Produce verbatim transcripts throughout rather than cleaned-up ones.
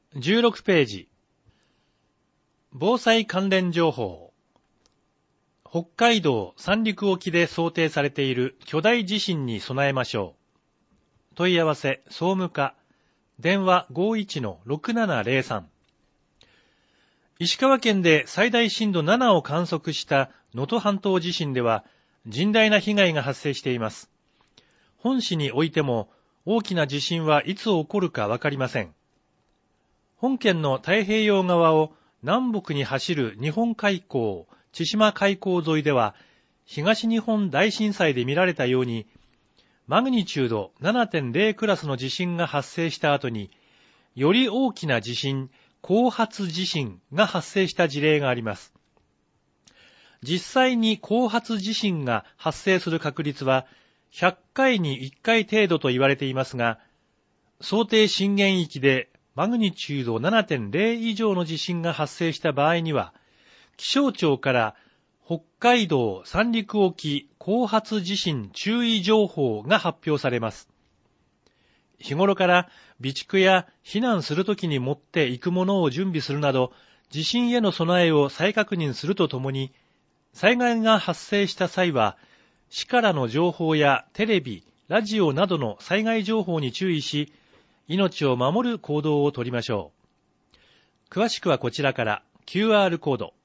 じゅうろくページ。防災関連情報。北海道三陸沖で想定されている巨大地震に備えましょう。問い合わせ総務課。電話 ごーいちのろくななゼロさん。石川県で最大震度ななを観測した能登半島地震では甚大な被害が発生しています。本市においても大きな地震はいつ起こるかわかりません。本県の太平洋側を南北に走る日本海溝、千島海溝沿いでは東日本大震災で見られたようにマグニチュード ななてんゼロ クラスの地震が発生した後により大きな地震、後発地震が発生した事例があります。実際に後発地震が発生する確率はひゃっかいにいっかい程度と言われていますが、想定震源域でマグニチュード ななてんゼロ 以上の地震が発生した場合には、気象庁から北海道三陸沖後発地震注意情報が発表されます。日頃から備蓄や避難するときに持っていくものを準備するなど、地震への備えを再確認するとともに、災害が発生した際は、市からの情報やテレビ、ラジオなどの災害情報に注意し、命を守る行動をとりましょう。詳しくはこちらから キューアール コード。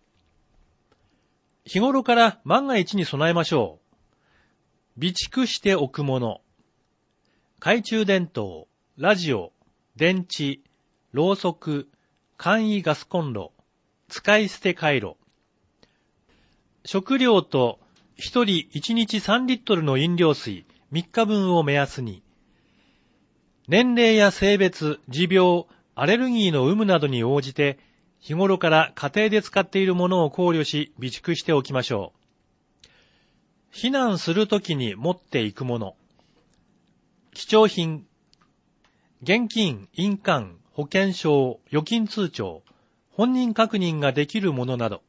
日頃から万が一に備えましょう。備蓄しておくもの。懐中電灯、ラジオ、電池、ろうそく、簡易ガスコンロ、使い捨てカイロ。食料とひとりいちにちさんリットルの飲料水みっかぶんを目安に。年齢や性別、持病、アレルギーの有無などに応じて、日頃から家庭で使っているものを考慮し、備蓄しておきましょう。避難するときに持っていくもの。貴重品。現金、印鑑、保険証、預金通帳、本人確認ができるものなど。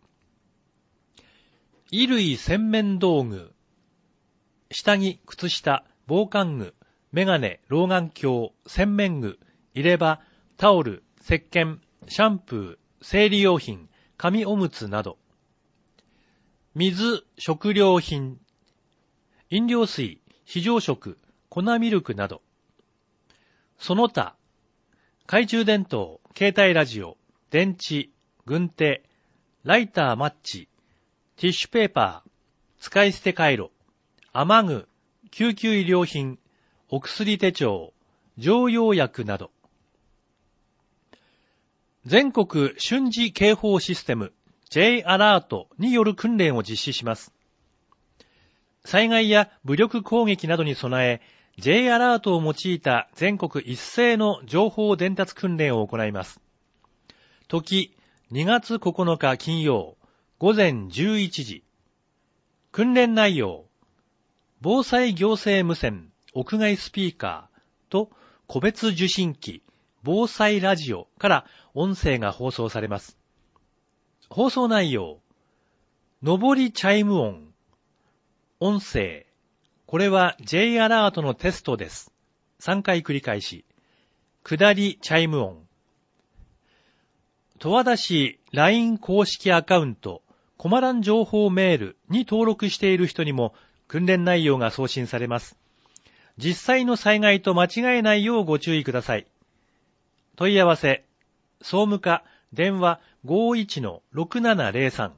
衣類洗面道具。下着、靴下、防寒具。メガネ、老眼鏡、洗面具、入れ歯、タオル、石鹸、シャンプー、生理用品、紙おむつなど。水、食料品、飲料水、非常食、粉ミルクなど。その他、懐中電灯、携帯ラジオ、電池、軍手、ライターマッチ、ティッシュペーパー、使い捨てカイロ、雨具、救急医療品、お薬手帳、常用薬など。全国瞬時警報システム J アラートによる訓練を実施します。災害や武力攻撃などに備え、J アラートを用いた全国一斉の情報伝達訓練を行います。時、にがつここのか金曜、ごぜんじゅういちじ。訓練内容、防災行政無線、屋外スピーカーと個別受信機、防災ラジオから音声が放送されます。放送内容、上りチャイム音、音声、これは J アラートのテストです。さんかい繰り返し。下りチャイム音。十和田市 ライン 公式アカウント、コマラン情報メールに登録している人にも訓練内容が送信されます。実際の災害と間違えないようご注意ください。問い合わせ、総務課、電話 ごーいちのろくななゼロさん。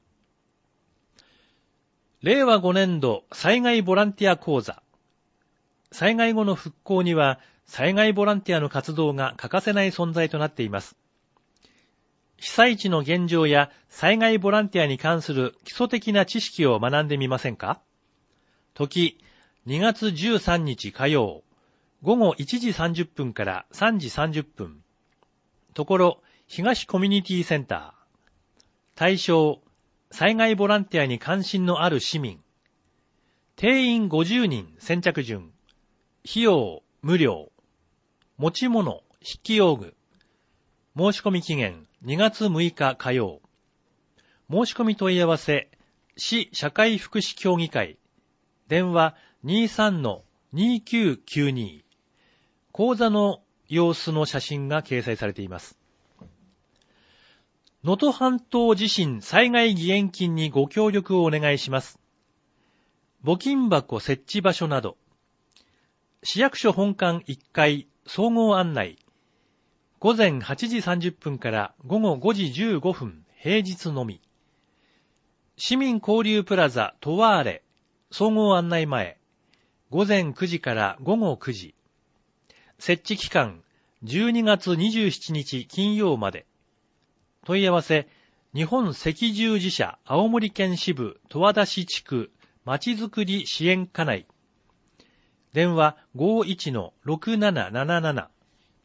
れいわごねんど災害ボランティア講座。災害後の復興には災害ボランティアの活動が欠かせない存在となっています。被災地の現状や災害ボランティアに関する基礎的な知識を学んでみませんか？時、にがつじゅうさんにち火曜、ごごいちじさんじゅっぷんからさんじさんじゅっぷん。ところ、東コミュニティセンター。対象、災害ボランティアに関心のある市民。定員ごじゅうにん先着順。費用、無料。持ち物、筆記用具。申し込み期限、にがつむいか火曜。申し込み問い合わせ、市社会福祉協議会。電話 にじゅうさんのにきゅうきゅうに。講座の様子の写真が掲載されています。能登半島地震災害義援金にご協力をお願いします。募金箱設置場所など、市役所本館いっかい総合案内、ごぜんはちじさんじゅっぷんからごごごじじゅうごふん平日のみ。市民交流プラザトワーレ総合案内前、ごぜんくじからごごくじ。設置期間じゅうにがつにじゅうしちにち金曜まで。問い合わせ、日本赤十字社青森県支部十和田市地区まちづくり支援課内。電話 ごいちのろくなななななな。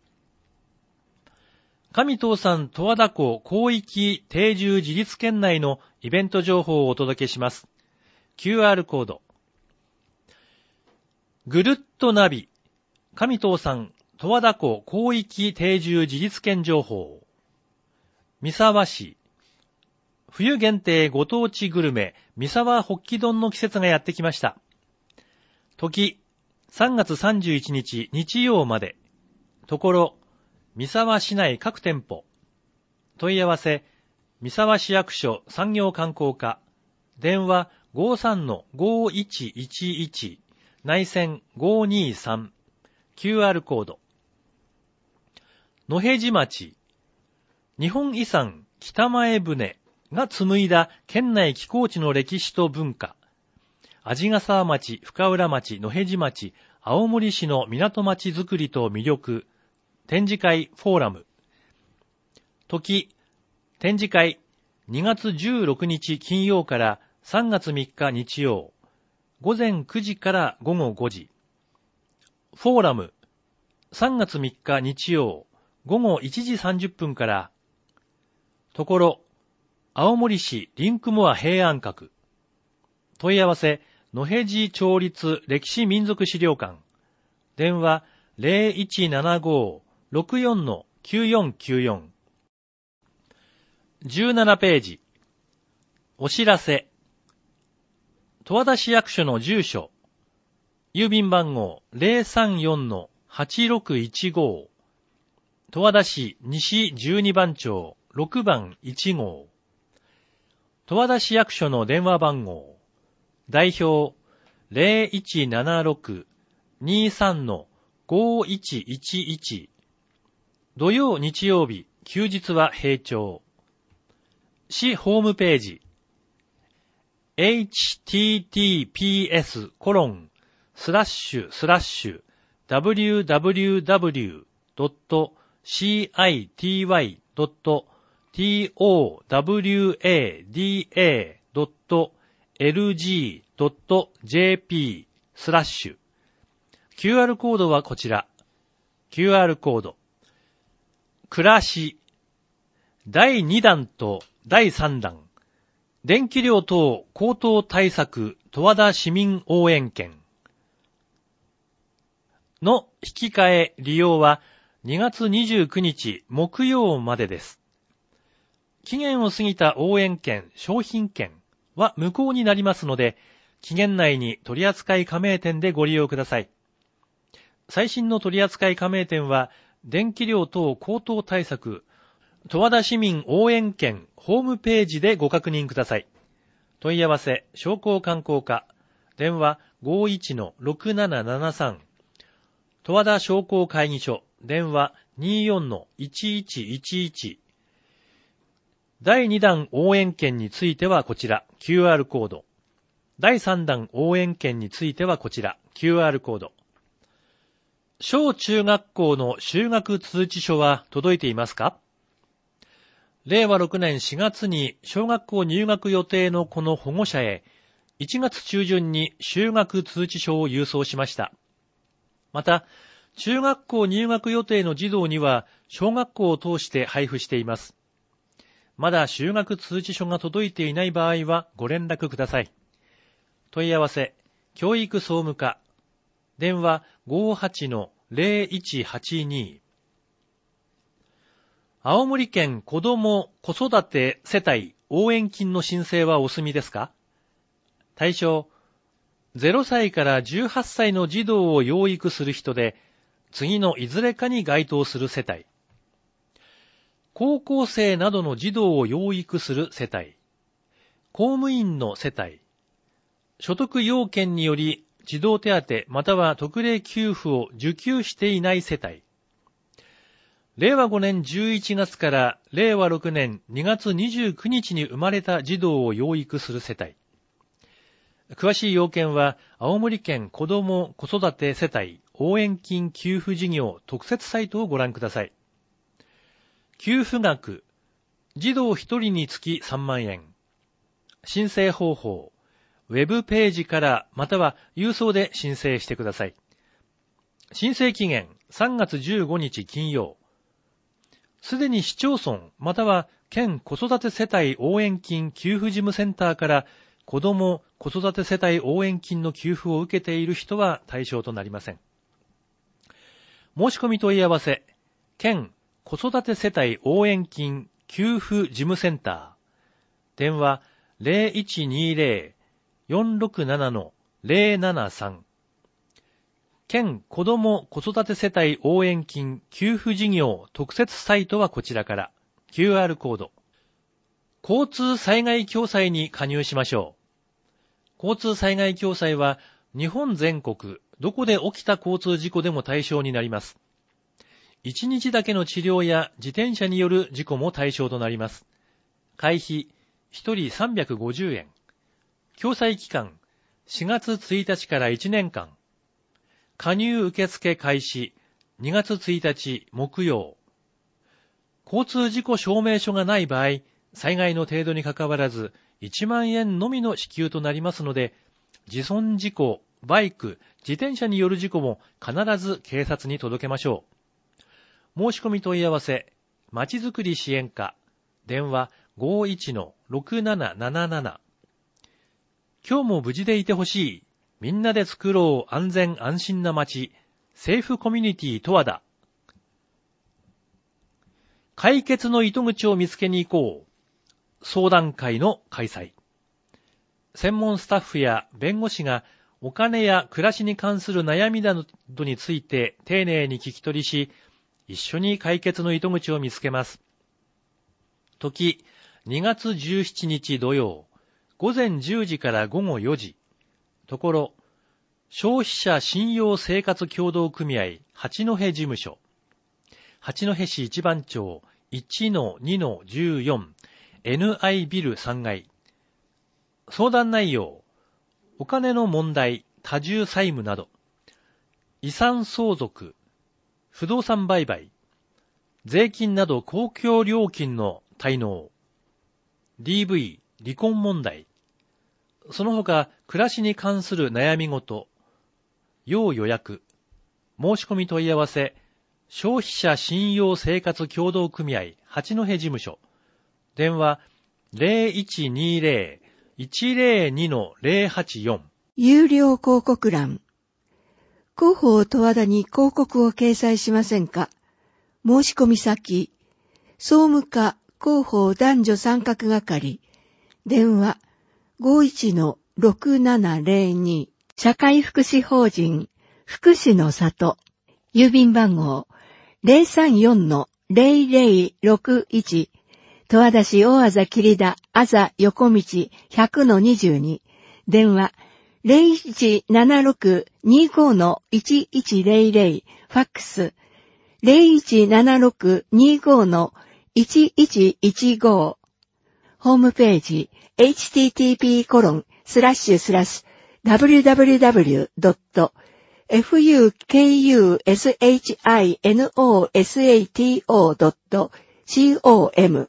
上東山十和田湖広域定住自立圏内のイベント情報をお届けします。キューアール コード。ぐるっとナビ。上東山十和田湖広域定住自立圏情報。三沢市。冬限定ご当地グルメ、三沢ホッキ丼の季節がやってきました。時、さんがつさんじゅういちにち日曜まで。ところ、三沢市内各店舗。問い合わせ、三沢市役所産業観光課。電話 ごさんのごいちいちいち、内線ごにさん。キューアール コード。野辺地町。日本遺産北前船が紡いだ県内寄港地の歴史と文化。鰺ヶ沢町、深浦町、野辺地町、青森市の港町づくりと魅力。展示会フォーラム。時、展示会にがつじゅうろくにち金曜からさんがつみっか日曜。ごぜんくじからごごごじ。フォーラム。さんがつみっか日曜。ごごいちじさんじゅっぷんから。ところ、青森市リンクモア平安閣。問い合わせ、野辺地町立歴史民族資料館。電話 ゼロいちななご ろくよん きゅうよんきゅうよん。じゅうななページ。お知らせ。十和田市役所の住所。郵便番号 ゼロさんよんのはちろくいちご。十和田市西じゅうにばん町ろくばんいちごう。十和田市役所の電話番号。代表 ゼロいちななろく にさんのごいちいちいち。土曜日曜日、休日は閉庁。市ホームページ。エイチティーティーピーエスコロンスラッシュスラッシュダブリューダブリューダブリュードットシーアイティーワイドットティーオーダブリューエーディーエードットエルジードットジェーピースラッシュ。キューアール コードはこちら。キューアール コード。暮らし。だいにだんとだいさんだん。電気料等高騰対策十和田市民応援券の引き換え利用はにがつにじゅうくにち木曜までです。期限を過ぎた応援券、商品券は無効になりますので、期限内に取扱加盟店でご利用ください。最新の取扱加盟店は、電気料等高騰対策十和田市民応援券ホームページでご確認ください。問い合わせ、商工観光課、電話 ごいちのろくななななさん。十和田商工会議所、電話 にじゅうよんのいちいちいちいち。だいにだん応援券についてはこちら、キューアール コード。だいさんだん応援券についてはこちら、キューアール コード。小中学校の就学通知書は届いていますか？れいわろくねんしがつに小学校入学予定の子の保護者へ、いちがつちゅうじゅんに就学通知書を郵送しました。また、中学校入学予定の児童には小学校を通して配布しています。まだ就学通知書が届いていない場合はご連絡ください。問い合わせ、教育総務課、電話 ごじゅうはちのゼロいちはちに。青森県子ども子育て世帯応援金の申請はお済みですか？対象、ゼロさいからじゅうはっさいの児童を養育する人で、 次のいずれかに該当する世帯。高校生などの児童を養育する世帯。公務員の世帯。所得要件により児童手当または特例給付を受給していない世帯。れいわごねんじゅういちがつかられいわろくねんにがつにじゅうくにちに生まれた児童を養育する世帯。詳しい要件は青森県子ども子育て世帯応援金給付事業特設サイトをご覧ください。給付額、児童ひとりにつきさんまんえん。申請方法、ウェブページからまたは郵送で申請してください。申請期限さんがつじゅうごにち金曜。すでに市町村または県子育て世帯応援金給付事務センターから子ども子育て世帯応援金の給付を受けている人は対象となりません。申し込み問い合わせ、県子育て世帯応援金給付事務センター。電話 ゼロいちにゼロ よんろくなな ゼロななさん。県子ども子育て世帯応援金給付事業特設サイトはこちらから キューアール コード。交通災害共済に加入しましょう。交通災害共済は日本全国どこで起きた交通事故でも対象になります。いちにちだけの治療や自転車による事故も対象となります。会費ひとりさんびゃくごじゅうえん。共済期間しがつついたちからいちねんかん。加入受付開始にがつついたち木曜。交通事故証明書がない場合、災害の程度にかかわらずいちまんえんのみの支給となりますので、自損事故、バイク、自転車による事故も必ず警察に届けましょう。申し込み問い合わせ、まちづくり支援課、電話 ごーいちのろくなななななな。今日も無事でいてほしい。みんなで作ろう安全安心な街、セーフコミュニティ十和田。解決の糸口を見つけに行こう。相談会の開催。専門スタッフや弁護士がお金や暮らしに関する悩みなどについて丁寧に聞き取りし、一緒に解決の糸口を見つけます。時、にがつじゅうしちにち土曜、ごぜんじゅうじからごごよじ。ところ、消費者信用生活協同組合八戸事務所。八戸市一番町 いちのにのじゅうよん エヌアイ ビルさんがい。相談内容、お金の問題、多重債務など、遺産相続、不動産売買、税金など公共料金の滞納、ディーブイ、離婚問題、その他暮らしに関する悩み事、要予約、申し込み問い合わせ、消費者信用生活協同組合八戸事務所、電話 ゼロいちにゼロ いちゼロにのゼロはちよん。 有料広告欄。広報十和田に広告を掲載しませんか？申し込み先、総務課広報男女参画係、電話 ごーいちのろくななゼロに。社会福祉法人福祉の里、郵便番号 ゼロさんよんのゼロゼロろくいち、十和田市大あざ切田あざ横道 ひゃくのにじゅうに、電話 ゼロいちななろくにごのいちいちゼロゼロ、ファックス ゼロいちななろくにごのいちいちいちご。ホームページ エイチティーティーピーコロンスラッシュスラッシュダブリューダブリューダブリュードットエフユーケーユーエスエイチアイエヌオーエスエーティーオードットコム。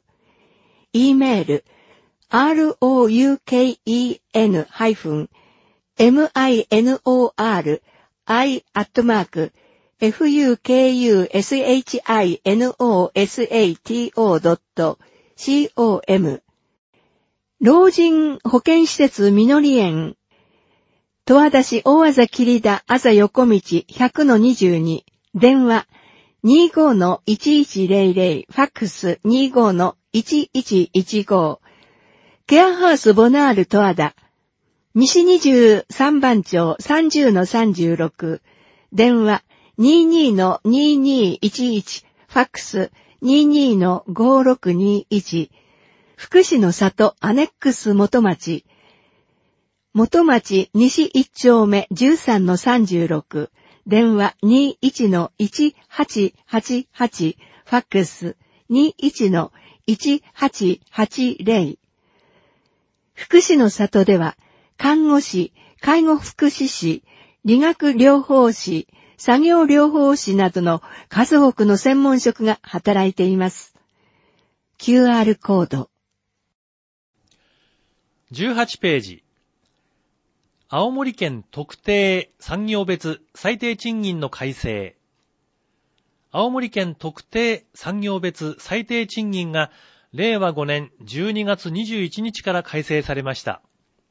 e メール アールオーユーケーイーエヌ ハイフン エムアイエヌオーアールアイ アットマーク エフユーケーユーエスエイチアイエヌオーエスエーティーオードットコム。老人保健施設みのり園、十和田市大あざ切田あざ横道 ひゃくのにじゅうに、電話 にじゅうごのいちいちゼロゼロ、ファックス にじゅうごのいちいちいちご。ケアハウスボナール十和田、西にじゅうさんばん町 さんじゅうのさんじゅうろく、電話にじゅうにのにじゅうにいちいち、ファックス にじゅうにのごろくにいち、福祉の里アネックス元町、元町西いち丁目じゅうさんのさんじゅうろく、電話 にじゅういちのいちはちはちはち、ファックス にじゅういちのいちはちはちゼロ。福祉の里では、看護師、介護福祉士、理学療法士、作業療法士などの数多くの専門職が働いています。キューアール コード。 じゅうはちページ。青森県特定産業別最低賃金の改正。青森県特定産業別最低賃金がれいわごねんじゅうにがつにじゅういちにちから改正されました。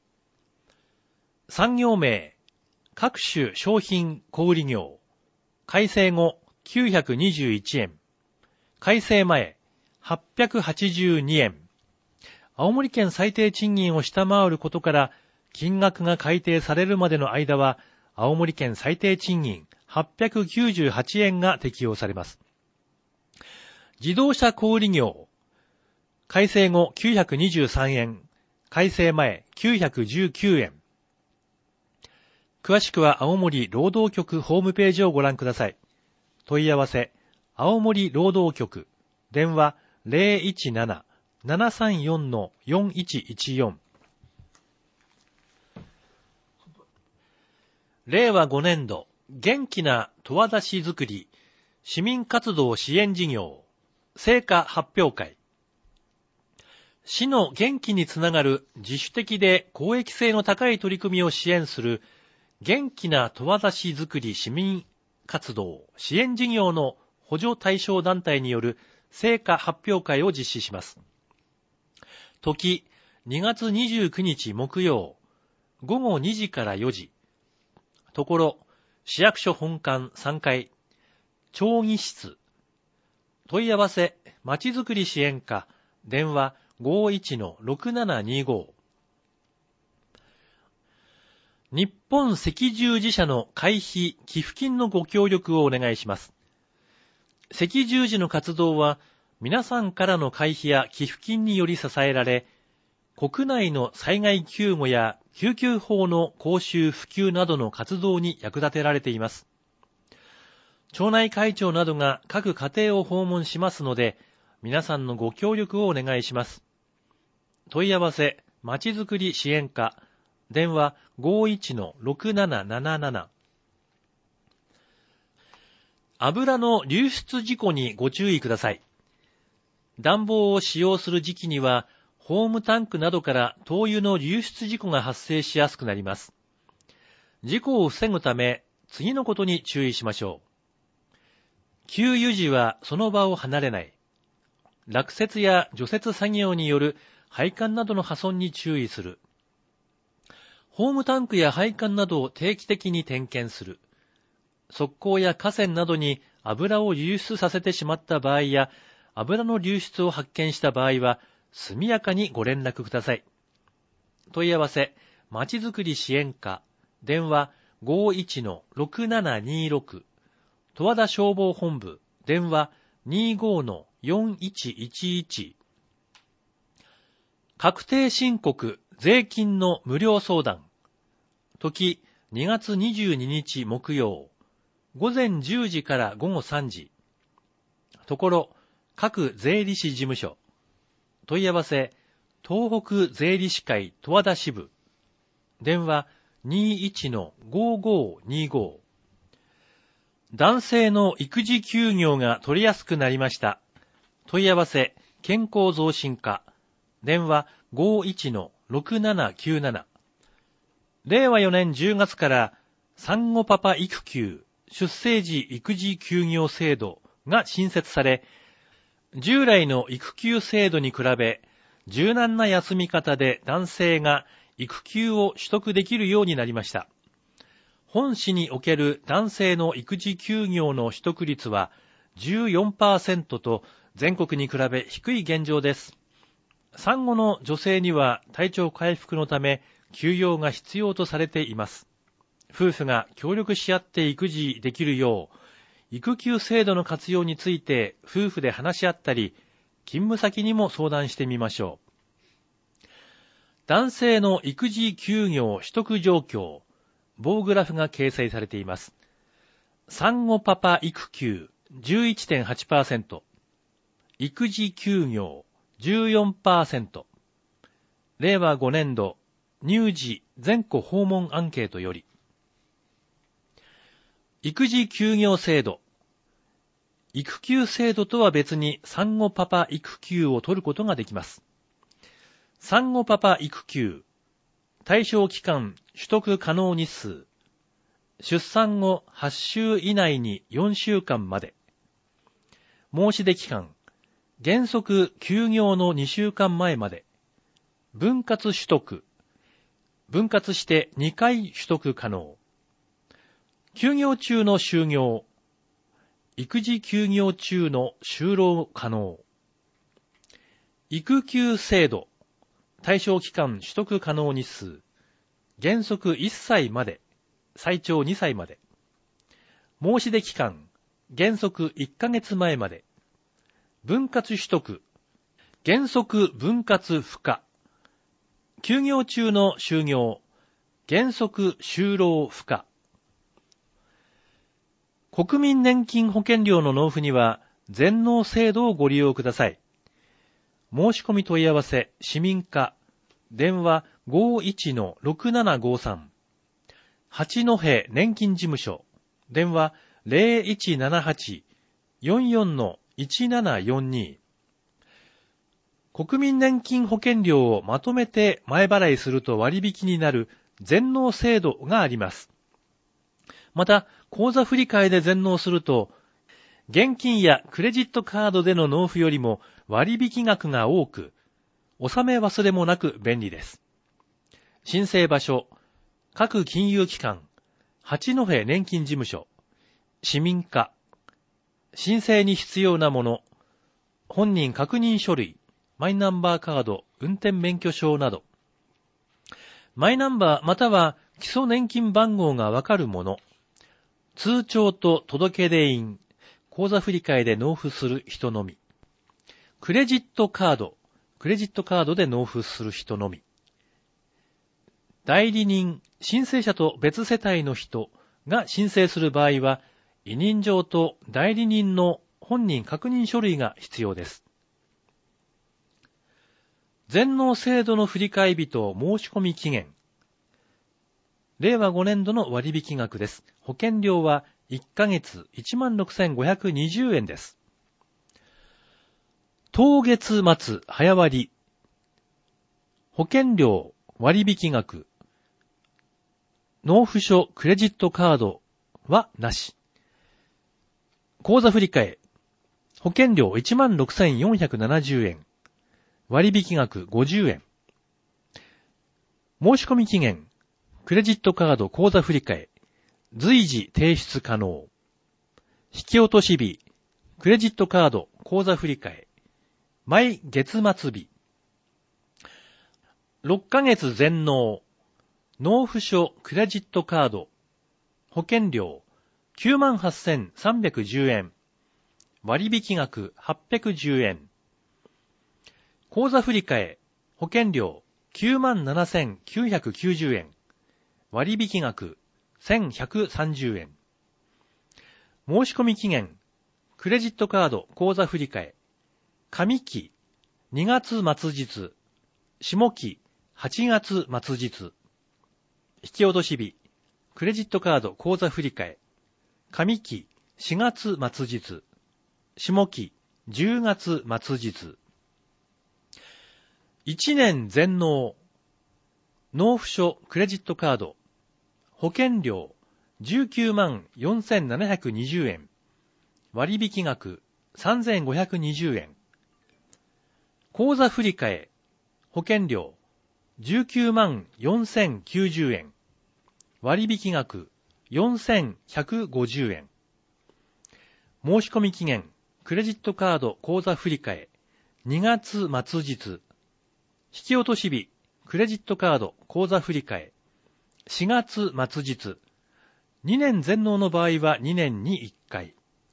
産業名、各種商品小売業。改正後きゅうひゃくにじゅういちえん。改正前はっぴゃくはちじゅうにえん。青森県最低賃金を下回ることから、金額が改定されるまでの間は、青森県最低賃金はっぴゃくきゅうじゅうはちえんが適用されます。自動車小売業。改正後きゅうひゃくにじゅうさんえん。改正前きゅうひゃくじゅうきゅうえん。詳しくは青森労働局ホームページをご覧ください。問い合わせ、青森労働局、電話 ゼロいちなな ななさんよん よんいちいちよん。れいわごねんど、元気な十和田市づくり、市民活動支援事業、成果発表会。市の元気につながる自主的で公益性の高い取り組みを支援する元気な十和田市づくり市民活動支援事業の補助対象団体による成果発表会を実施します。時、にがつにじゅうくにち木曜、ごごにじからよじ。ところ、市役所本館さんがい、町議室。問い合わせ、まちづくり支援課、電話 ごいちのろくななにご。日本赤十字社の会費・寄付金のご協力をお願いします。赤十字の活動は、皆さんからの会費や寄付金により支えられ、国内の災害救護や救急法の講習普及などの活動に役立てられています。町内会長などが各家庭を訪問しますので、皆さんのご協力をお願いします。問い合わせ、まちづくり支援課、電話 ごいちのろくなななななな。油の流出事故にご注意ください。暖房を使用する時期には、ホームタンクなどから灯油の流出事故が発生しやすくなります。事故を防ぐため、次のことに注意しましょう。給油時はその場を離れない。落雪や除雪作業による配管などの破損に注意する。ホームタンクや配管などを定期的に点検する。側溝や河川などに油を流出させてしまった場合や、油の流出を発見した場合は、速やかにご連絡ください。問い合わせ、まちづくり支援課、電話 ごいちのろくななにろく、十和田消防本部、電話 にじゅうごのよんいちいちいち。確定申告、税金の無料相談。時、にがつにじゅうににち木曜、ごぜんじゅうじからごごさんじ。ところ、各税理士事務所。問い合わせ、東北税理士会十和田支部。電話 にじゅういちのごごにご。男性の育児休業が取りやすくなりました。問い合わせ、健康増進課。電話 ごいちのろくななきゅうなな。れいわよねんじゅうがつから産後パパ育休、出生時育児休業制度が新設され、従来の育休制度に比べ、柔軟な休み方で男性が育休を取得できるようになりました。本市における男性の育児休業の取得率は じゅうよんパーセント と全国に比べ低い現状です。産後の女性には体調回復のため休養が必要とされています。夫婦が協力し合って育児できるよう、 育休制度の活用について夫婦で話し合ったり、勤務先にも相談してみましょう。男性の育児休業取得状況、棒グラフが掲載されています。産後パパ育休 じゅういってんはちパーセント、育児休業 じゅうよんパーセント、れいわごねんど乳児全戸訪問アンケートより、育児休業制度。育休制度とは別に産後パパ育休を取ることができます。産後パパ育休。対象期間、取得可能日数。出産後はちしゅう以内によんしゅうかんまで。申し出期間。原則休業のにしゅうかんまえまで。分割取得。分割してにかい取得可能。休業中の就業。育児休業中の就労可能。育休制度。対象期間取得可能日数。原則いっさいまで。最長にさいまで。申し出期間。原則いっかげつまえまで。分割取得。原則分割不可。休業中の就業。原則就労不可。国民年金保険料の納付には全納制度をご利用ください。申し込み問い合わせ、市民課、電話 ごーいちのろくななごさん、八戸年金事務所、電話 ゼロいちななはち よんよんのいちななよんに。国民年金保険料をまとめて前払いすると割引になる全納制度があります。また、口座振替で全納すると、現金やクレジットカードでの納付よりも割引額が多く、納め忘れもなく便利です。申請場所、各金融機関、八戸年金事務所、市民課、申請に必要なもの、本人確認書類、マイナンバーカード、運転免許証など、マイナンバーまたは基礎年金番号がわかるもの、通帳と届出印、口座振替で納付する人のみ。クレジットカード、クレジットカードで納付する人のみ。代理人、申請者と別世帯の人が申請する場合は、委任状と代理人の本人確認書類が必要です。全納制度の振替日と申し込み期限。れいわごねんどの割引額です。保険料はいっかげつ いちまんろくせんごひゃくにじゅうえんです。当月末早割。保険料割引額。納付書クレジットカードはなし。口座振替。保険料 いちまんろくせんよんひゃくななじゅうえん。割引額ごじゅうえん。申し込み期限。クレジットカード口座振替。随時提出可能。引き落とし日。クレジットカード口座振替。毎月末日。ろっかげつ全納。納付書クレジットカード。保険料 きゅうまんはっせんさんびゃくじゅうえん。割引額はっぴゃくじゅうえん。口座振替。保険料 きゅうまんななせんきゅうひゃくきゅうじゅうえん。割引額せんひゃくさんじゅうえん。申し込み期限。クレジットカード口座振替。上期にがつ末日。下期はちがつ末日。引き落とし日。クレジットカード口座振替。上期しがつ末日。下期じゅうがつ末日。いちねん全納。納付書クレジットカード。保険料じゅうきゅうまんよんせんななひゃくにじゅうえん。割引額さんぜんごひゃくにじゅうえん。口座振替。保険料じゅうきゅうまんよんせんきゅうじゅうえん。割引額よんせんひゃくごじゅうえん。申し込み期限。クレジットカード口座振替。にがつ末日。引き落とし日。クレジットカード口座振替。しがつ末日。にねん全納の場合はにねんにいっかい。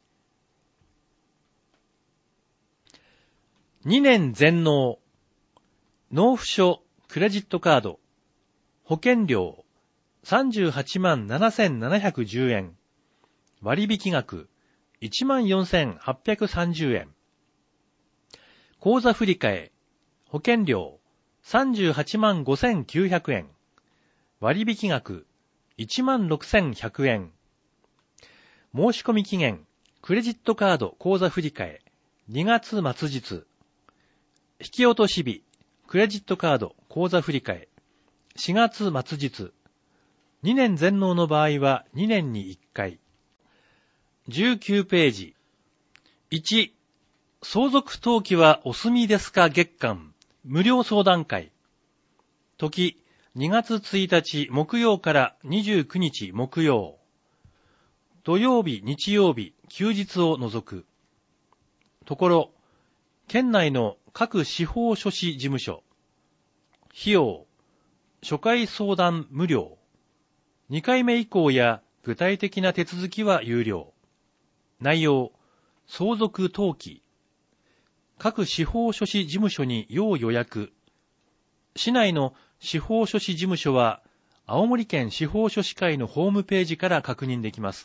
にねん全納、納付書、クレジットカード、保険料、さんじゅうはちまんななせんななひゃくじゅうえん、割引額、いちまんよんせんはっぴゃくさんじゅうえん、口座振替、保険料、さんじゅうはちまんごせんきゅうひゃくえん、割引額、いちまんろくせんひゃくえん、申し込み期限、クレジットカード口座振替、にがつ末日、引き落とし日、クレジットカード口座振替、しがつ末日、にねん全納の場合はにねんにいっかい。じゅうきゅうページ。いち、相続登記はお済みですか月間、無料相談会。時、にがつついたち木曜からにじゅうくにち木曜。土曜日、日曜日、休日を除く。ところ、県内の各司法書士事務所。費用、初回相談無料。にかいめ以降や具体的な手続きは有料。内容、相続登記。各司法書士事務所に要予約。市内の司法書士事務所は、青森県司法書士会のホームページから確認できます。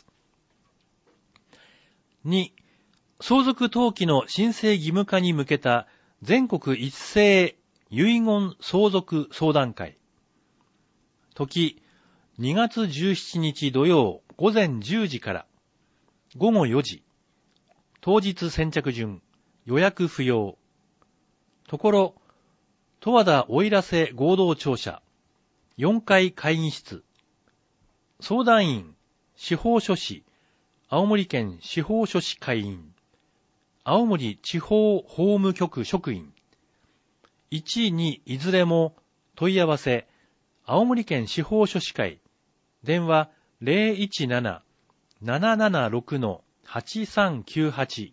に、相続登記の申請義務化に向けた全国一斉遺言相続相談会。時、にがつじゅうしちにち土曜午前じゅうじから午後よじ。当日先着順、予約不要。ところ、十和田奥入瀬合同庁舎、よんかい会議室。相談員、司法書士、青森県司法書士会員。青森地方法務局職員。いち、にいずれも問い合わせ、青森県司法書士会。電話 ゼロいちなな ななななろく はちさんきゅうはち。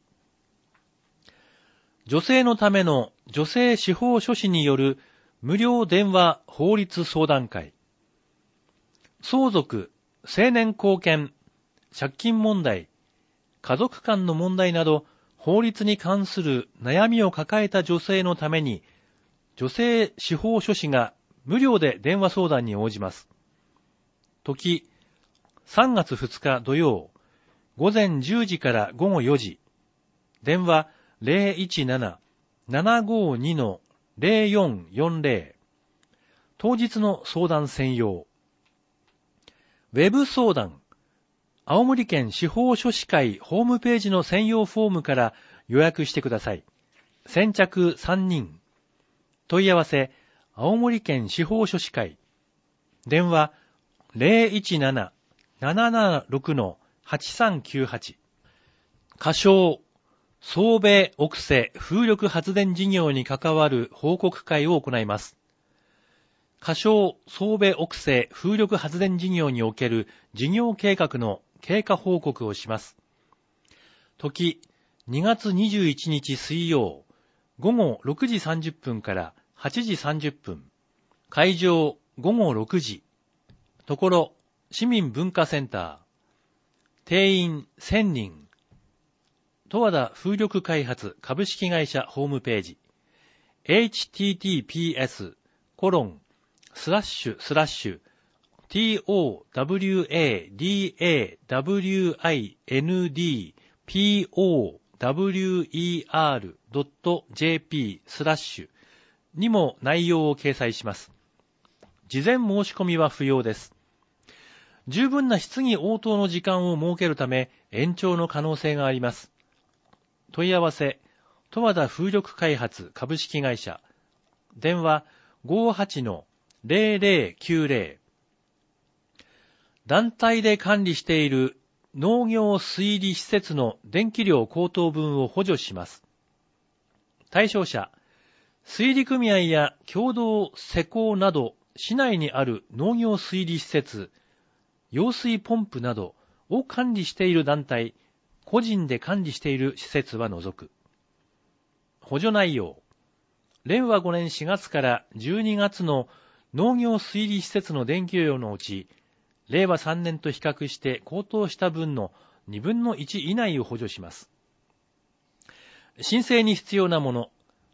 女性のための女性司法書士による無料電話法律相談会。相続、成年後見、借金問題、家族間の問題など法律に関する悩みを抱えた女性のために、女性司法書士が無料で電話相談に応じます。時、さんがつふつか土曜、午前じゅうじから午後よじ。電話 ゼロいちなな ななごに ゼロよんよんゼロ。当日の相談専用。ウェブ相談。青森県司法書士会ホームページの専用フォームから予約してください。先着さんにん。問い合わせ、青森県司法書士会。電話ゼロいちなな ななななろく はちさんきゅうはち。仮称、総米奥瀬風力発電事業に関わる報告会を行います。仮称、総米奥瀬風力発電事業における事業計画の経過報告をします。時、にがつにじゅういちにち水曜、午後ろくじさんじゅっぷんからはちじさんじゅっぷん。会場、午後ろくじ。ところ、市民文化センター。定員せんにん。十和田風力開発株式会社ホームページ。エイチティーティーピーエス コロン、スラッシュスラッシュ、トワダブリューエーディーエーダブリューアイエヌディーピーオーダブリューイーアールドットジェーピー スラッシュにも内容を掲載します。事前申し込みは不要です。十分な質疑応答の時間を設けるため延長の可能性があります。問い合わせ、十和田風力開発株式会社。電話 ごーはち ゼロゼロきゅうゼロ。団体で管理している農業水利施設の電気料高騰分を補助します。対象者、水利組合や共同施工など市内にある農業水利施設、揚水ポンプなどを管理している団体、個人で管理している施設は除く。補助内容。れんわごねんしがつからじゅうにがつの農業水利施設の電気量のうち、れいわさんねんと比較して高騰した分のにぶんのいち以内を補助します。申請に必要なもの。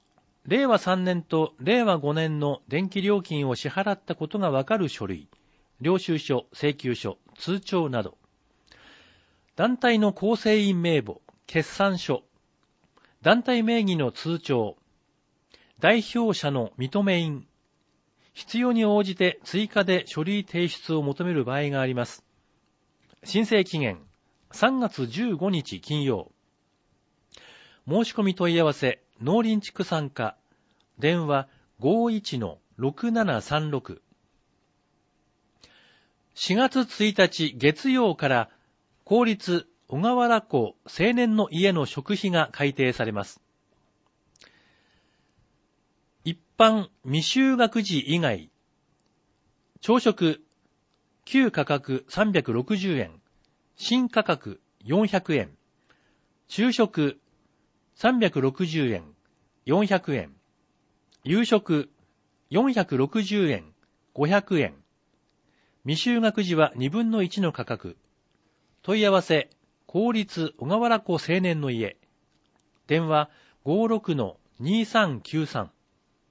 れいわさんねんとれいわごねんの電気料金を支払ったことがわかる書類、領収書、請求書、通帳など、団体の構成員名簿、決算書、団体名義の通帳、代表者の認め印、必要に応じて追加で書類提出を求める場合があります。申請期限、さんがつじゅうごにち金曜。申し込み問い合わせ、農林畜産課、電話 ごいちのろくななさんろく。しがつついたち月曜から公立小河原湖青年の家の食費が改定されます。一般未就学児以外、朝食、旧価格さんびゃくろくじゅうえん、新価格よんひゃくえん、昼食さんびゃくろくじゅうえん、よんひゃくえん、夕食よんひゃくろくじゅうえん、ごひゃくえん、未就学児はにぶんのいちの価格。問い合わせ、公立小河原湖青年の家。電話 ごろくのにさんきゅうさん。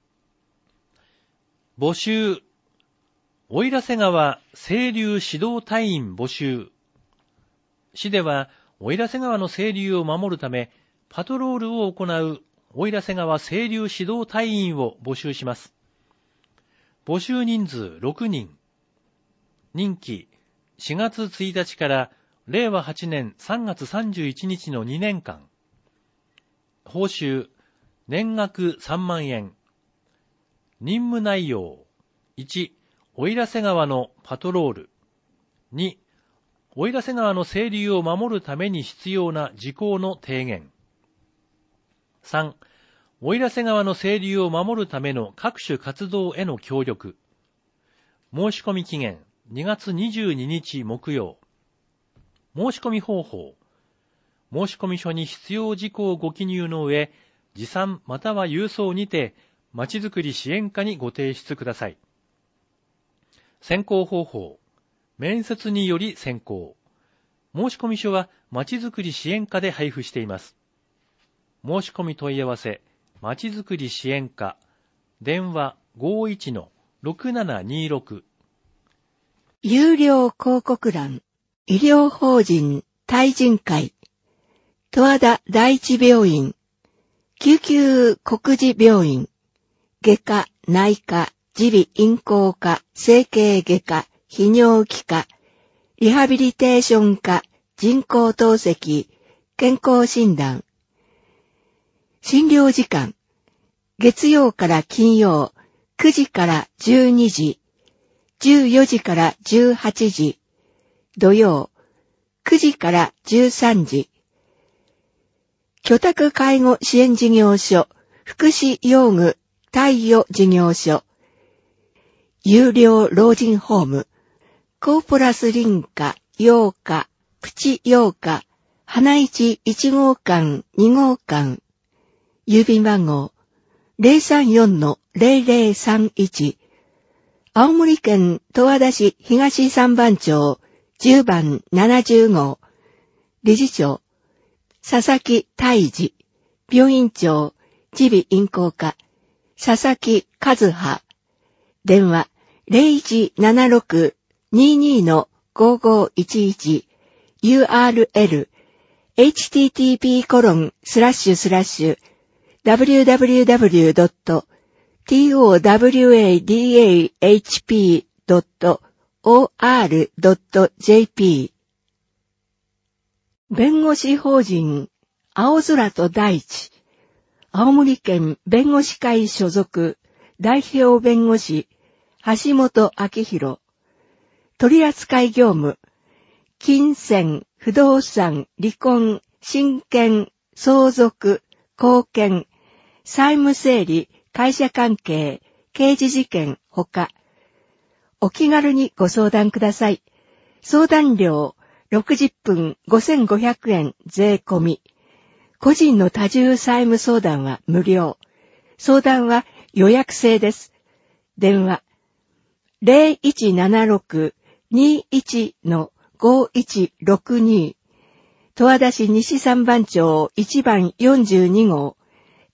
募集、奥入瀬川清流指導隊員募集。市では、奥入瀬川の清流を守るため、パトロールを行う奥入瀬川清流指導隊員を募集します。募集人数ろくにん。任期しがつついたちかられいわはちねんさんがつさんじゅういちにちのにねんかん。報酬、年額さんまんえん。任務内容、いち、奥入瀬川のパトロール。に、奥入瀬川の清流を守るために必要な事項の提言。さん、奥入瀬川の清流を守るための各種活動への協力。申し込み期限、にがつにじゅうににち木曜。申し込み方法。申込書に必要事項をご記入の上、持参または郵送にて、まちづくり支援課にご提出ください。選考方法。面接により選考。申込書はまちづくり支援課で配布しています。申し込み問い合わせ、まちづくり支援課。電話 ごいちのろくななにろく。 有料広告欄、医療法人対人会、十和田第一病院、救急告示病院、外科、内科、耳鼻咽喉科、整形外科、泌尿器科、リハビリテーション科、人工透析、健康診断。診療時間、月曜から金曜、くじからじゅうにじ、じゅうよじからじゅうはちじ、土曜、くじからじゅうさんじ。居宅介護支援事業所、福祉用具貸与事業所、有料老人ホーム、コーポラス林家、洋家、プチ洋家、花市いちごうかん、にごうかん、郵便番号 ゼロさんよんのゼロゼロさんいち、青森県十和田市東三番町じゅうばんななじゅうごう、理事長、佐々木泰治、病院長、耳鼻咽喉科、佐々木和葉、電話 ゼロいちななろくににのごごいちいち、ユーアールエル、エイチティーティーピーコロンスラッシュスラッシュダブリューダブリューダブリュードットトワダップドットオーアールドットジェーピー。弁護士法人青空と大地、青森県弁護士会所属代表弁護士橋本明宏、取扱業務、金銭、不動産、離婚、親権、相続、後見、債務整理、会社関係、刑事事件ほか、お気軽にご相談ください。相談料ろくじゅっぷんごせんごひゃくえん税込み。個人の多重債務相談は無料。相談は予約制です。電話ゼロいちななろくにいちのごいちろくに、十和田市西三番町いちばんよんじゅうにごう、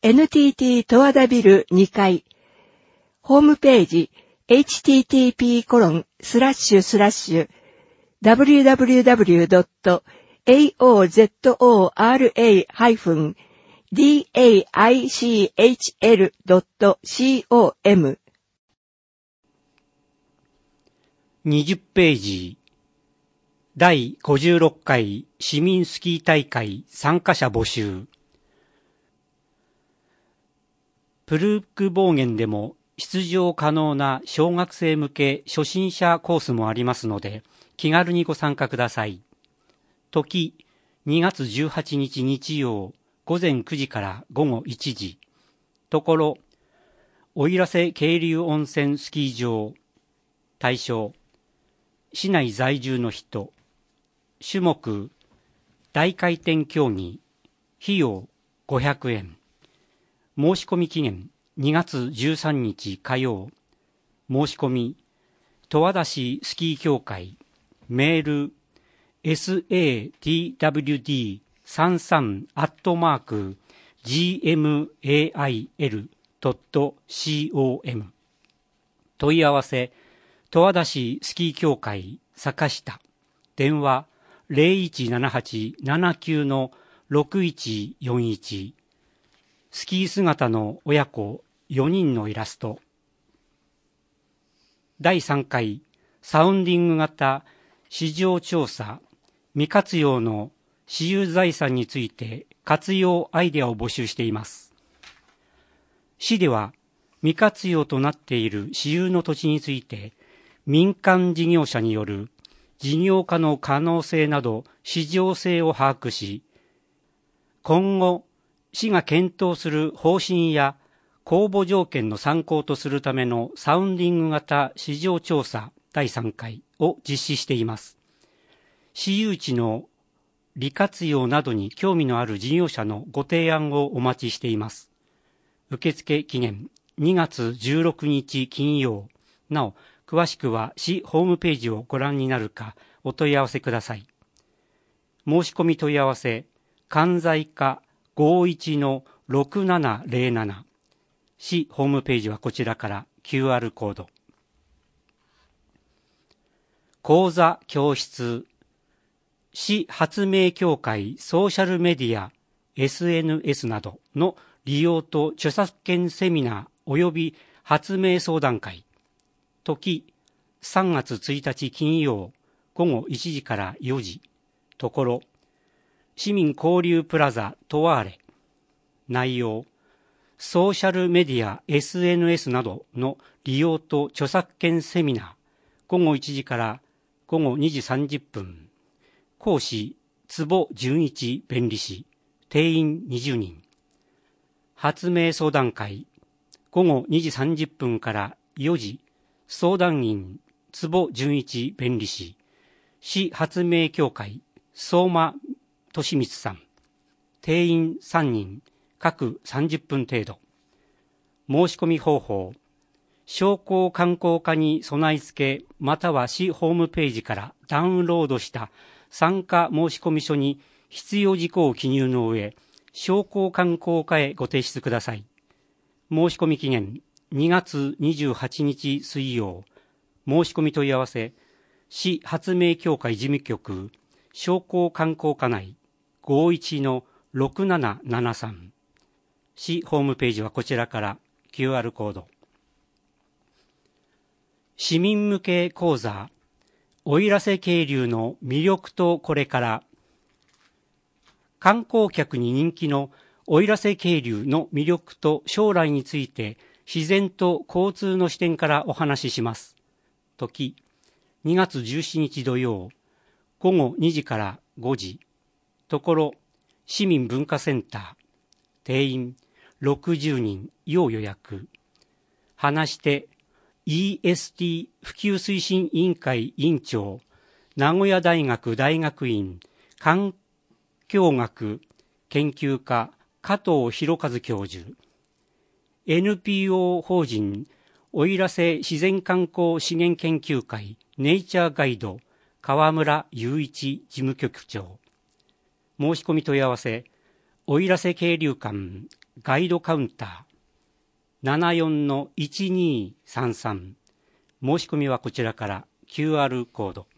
エヌティーティー 十和田ビルにかい、ホームページ エイチティーティーピーコロンスラッシュスラッシュダブリューダブリューダブリュードットエーオーゼットオーアールエーハイフンディーエーアイシーエイチエルドットコムにじゅっページだいごじゅうろっかい市民スキー大会参加者募集。プルークボーゲンでも出場可能な小学生向け初心者コースもありますので、気軽にご参加ください。時、にがつじゅうはちにち日曜、午前くじから午後いちじ。ところ、奥入瀬渓流温泉スキー場。対象、市内在住の人。種目、大回転競技。費用、ごひゃくえん。申し込み期限、にがつじゅうさんにち火曜。申し込み、十和田市スキー協会。メール、エスエーティーダブリューディーさんじゅうさん アットマーク ジーエムエーアイエルドットコム 問い合わせ、十和田市スキー協会坂下。電話、ゼロいちななはちななきゅうのろくいちよんいち。スキー姿の親子よにんのイラスト。だいさんかいサウンディング型市場調査未活用の私有財産について活用アイデアを募集しています。市では未活用となっている私有の土地について民間事業者による事業化の可能性など市場性を把握し、今後市が検討する方針や公募条件の参考とするためのサウンディング型市場調査だいさんかいを実施しています。私有地の利活用などに興味のある事業者のご提案をお待ちしています。受付期限にがつじゅうろくにち金曜。なお、詳しくは市ホームページをご覧になるかお問い合わせください。申し込み問い合わせ、関西課ごいちのろくななゼロなな。市ホームページはこちらから キューアール コード。講座教室、市発明協会ソーシャルメディア エスエヌエス などの利用と著作権セミナー及び発明相談会。時、さんがつついたち金曜午後いちじからよじ。ところ、市民交流プラザトワーレ。内容、ソーシャルメディア エスエヌエス などの利用と著作権セミナー。午後いちじから午後にじさんじゅっぷん。講師、坪純一弁理士。定員にじゅうにん。発明相談会。午後にじさんじゅっぷんからよじ。相談員、坪純一弁理士。市発明協会、相馬俊光さん。定員さんにん。各さんじゅっぷん程度。申し込み方法。商工観光課に備え付け、または市ホームページからダウンロードした参加申込書に必要事項を記入の上、商工観光課へご提出ください。申し込み期限にがつにじゅうはちにち水曜。申し込み問い合わせ、市発明協会事務局、商工観光課内ごいちのろくななななさん。市ホームページはこちらから キューアール コード。市民向け講座、奥入瀬渓流の魅力とこれから。観光客に人気の奥入瀬渓流の魅力と将来について自然と交通の視点からお話しします。時、にがつじゅうしちにち土曜、午後にじからごじ。ところ、市民文化センター。定員ろくじゅうにん、要予約。話して、イーエスティー 普及推進委員会委員長、名古屋大学大学院環境学研究科加藤博和教授、エヌピーオー 法人奥入瀬自然観光資源研究会ネイチャーガイド川村雄一事務局長。申し込み問い合わせ、奥入瀬渓流館ガイドカウンター ななよんのいちにさんさん、申し込みはこちらから キューアール コード。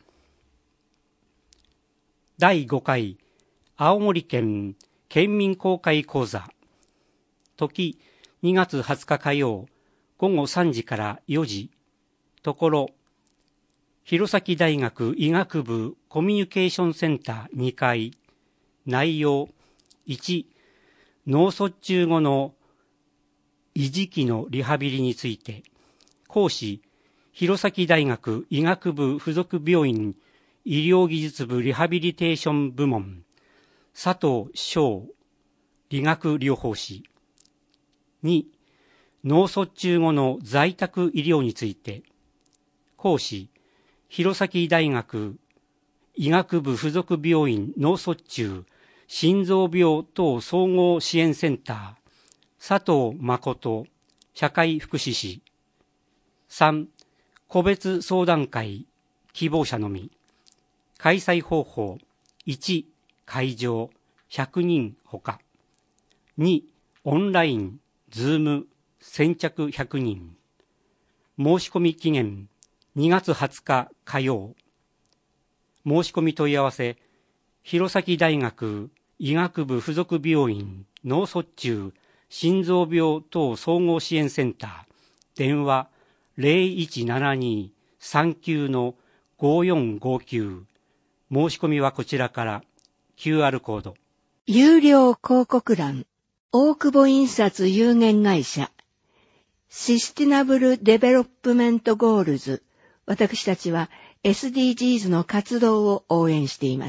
だいごかい青森県県民公開講座、時にがつはつか火曜ごごさんじからよじ、ところ弘前大学医学部コミュニケーションセンターにかい、内容いち、脳卒中後の維持期のリハビリについて、講師弘前大学医学部附属病院医療技術部リハビリテーション部門佐藤翔理学療法士。に、脳卒中後の在宅医療について、講師弘前大学医学部附属病院脳卒中心臓病等総合支援センター佐藤誠社会福祉士。さん、個別相談会希望者のみ。開催方法いち、会場ひゃくにんほか。に、オンラインズーム先着ひゃくにん。申し込み期限にがつはつか火曜。申し込み問い合わせ弘前大学医学部附属病院脳卒中心臓病等総合支援センター電話 ゼロいちななに さんきゅう のごよんごきゅう。申し込みはこちらから キューアール コード。 有料広告欄、大久保印刷有限会社、システィナブルデベロップメントゴールズ。私たちは エスディージーズ の活動を応援しています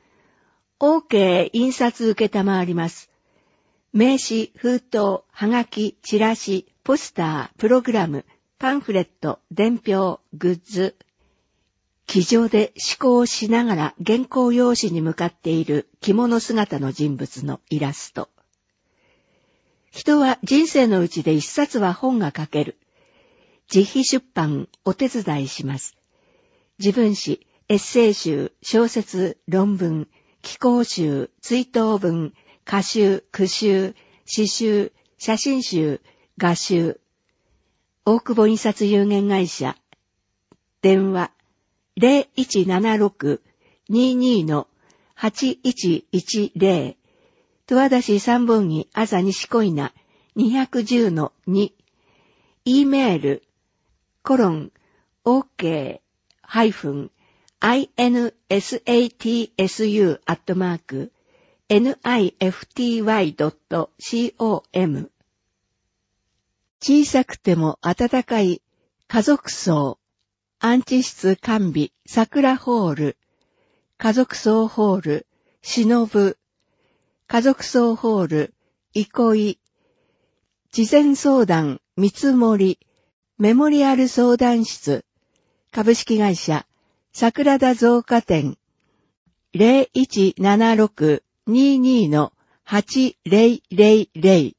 。OK 印刷受けたまわります。名刺、封筒、はがき、チラシ、ポスター、プログラム、パンフレット、伝票、グッズ。机上で思考をしながら原稿用紙に向かっている着物姿の人物のイラスト。人は人生のうちで一冊は本が書ける。自費出版お手伝いします。自分詩、エッセイ集、小説、論文、寄稿集、追悼文、歌集、句集、詩集、写真集、画集。大久保印刷有限会社。電話ゼロいちななろく にじゅう のはちいちいちゼロ。十和田市三本木あざ西小稲にひゃくじゅうのに。E メール、コロン、OK、ハイフン、insatsu アットマーク、nifty.com。小さくても温かい家族葬、安置室完備、桜ホール、家族葬ホール、しのぶ、家族葬ホール、憩い、事前相談、見積もり、メモリアル相談室、株式会社、桜田造花店、ゼロいちななろく にじゅう のはちゼロゼロゼロ。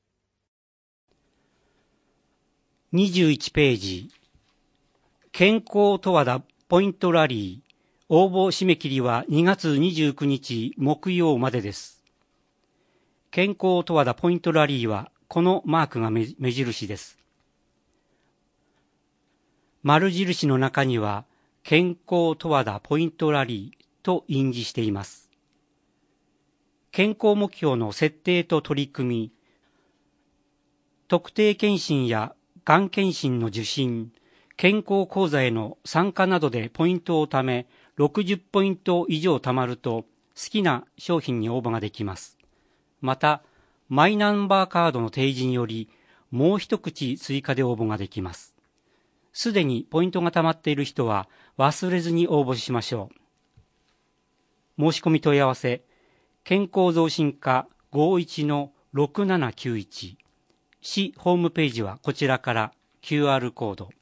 にじゅういちページ。健康十和田ポイントラリー。応募締め切りはにがつにじゅうくにち木曜までです。健康十和田ポイントラリーはこのマークが 目, 目印です。丸印の中には健康十和田ポイントラリーと印字しています。健康目標の設定と取り組み、特定健診やがん検診の受診、健康講座への参加などでポイントを貯め、ろくじゅうポイント以上貯まると好きな商品に応募ができます。また、マイナンバーカードの提示により、もう一口追加で応募ができます。すでにポイントが貯まっている人は忘れずに応募しましょう。申し込み問い合わせ、健康増進課 ごじゅういちのろくななきゅういち。市ホームページはこちらから キューアール コード。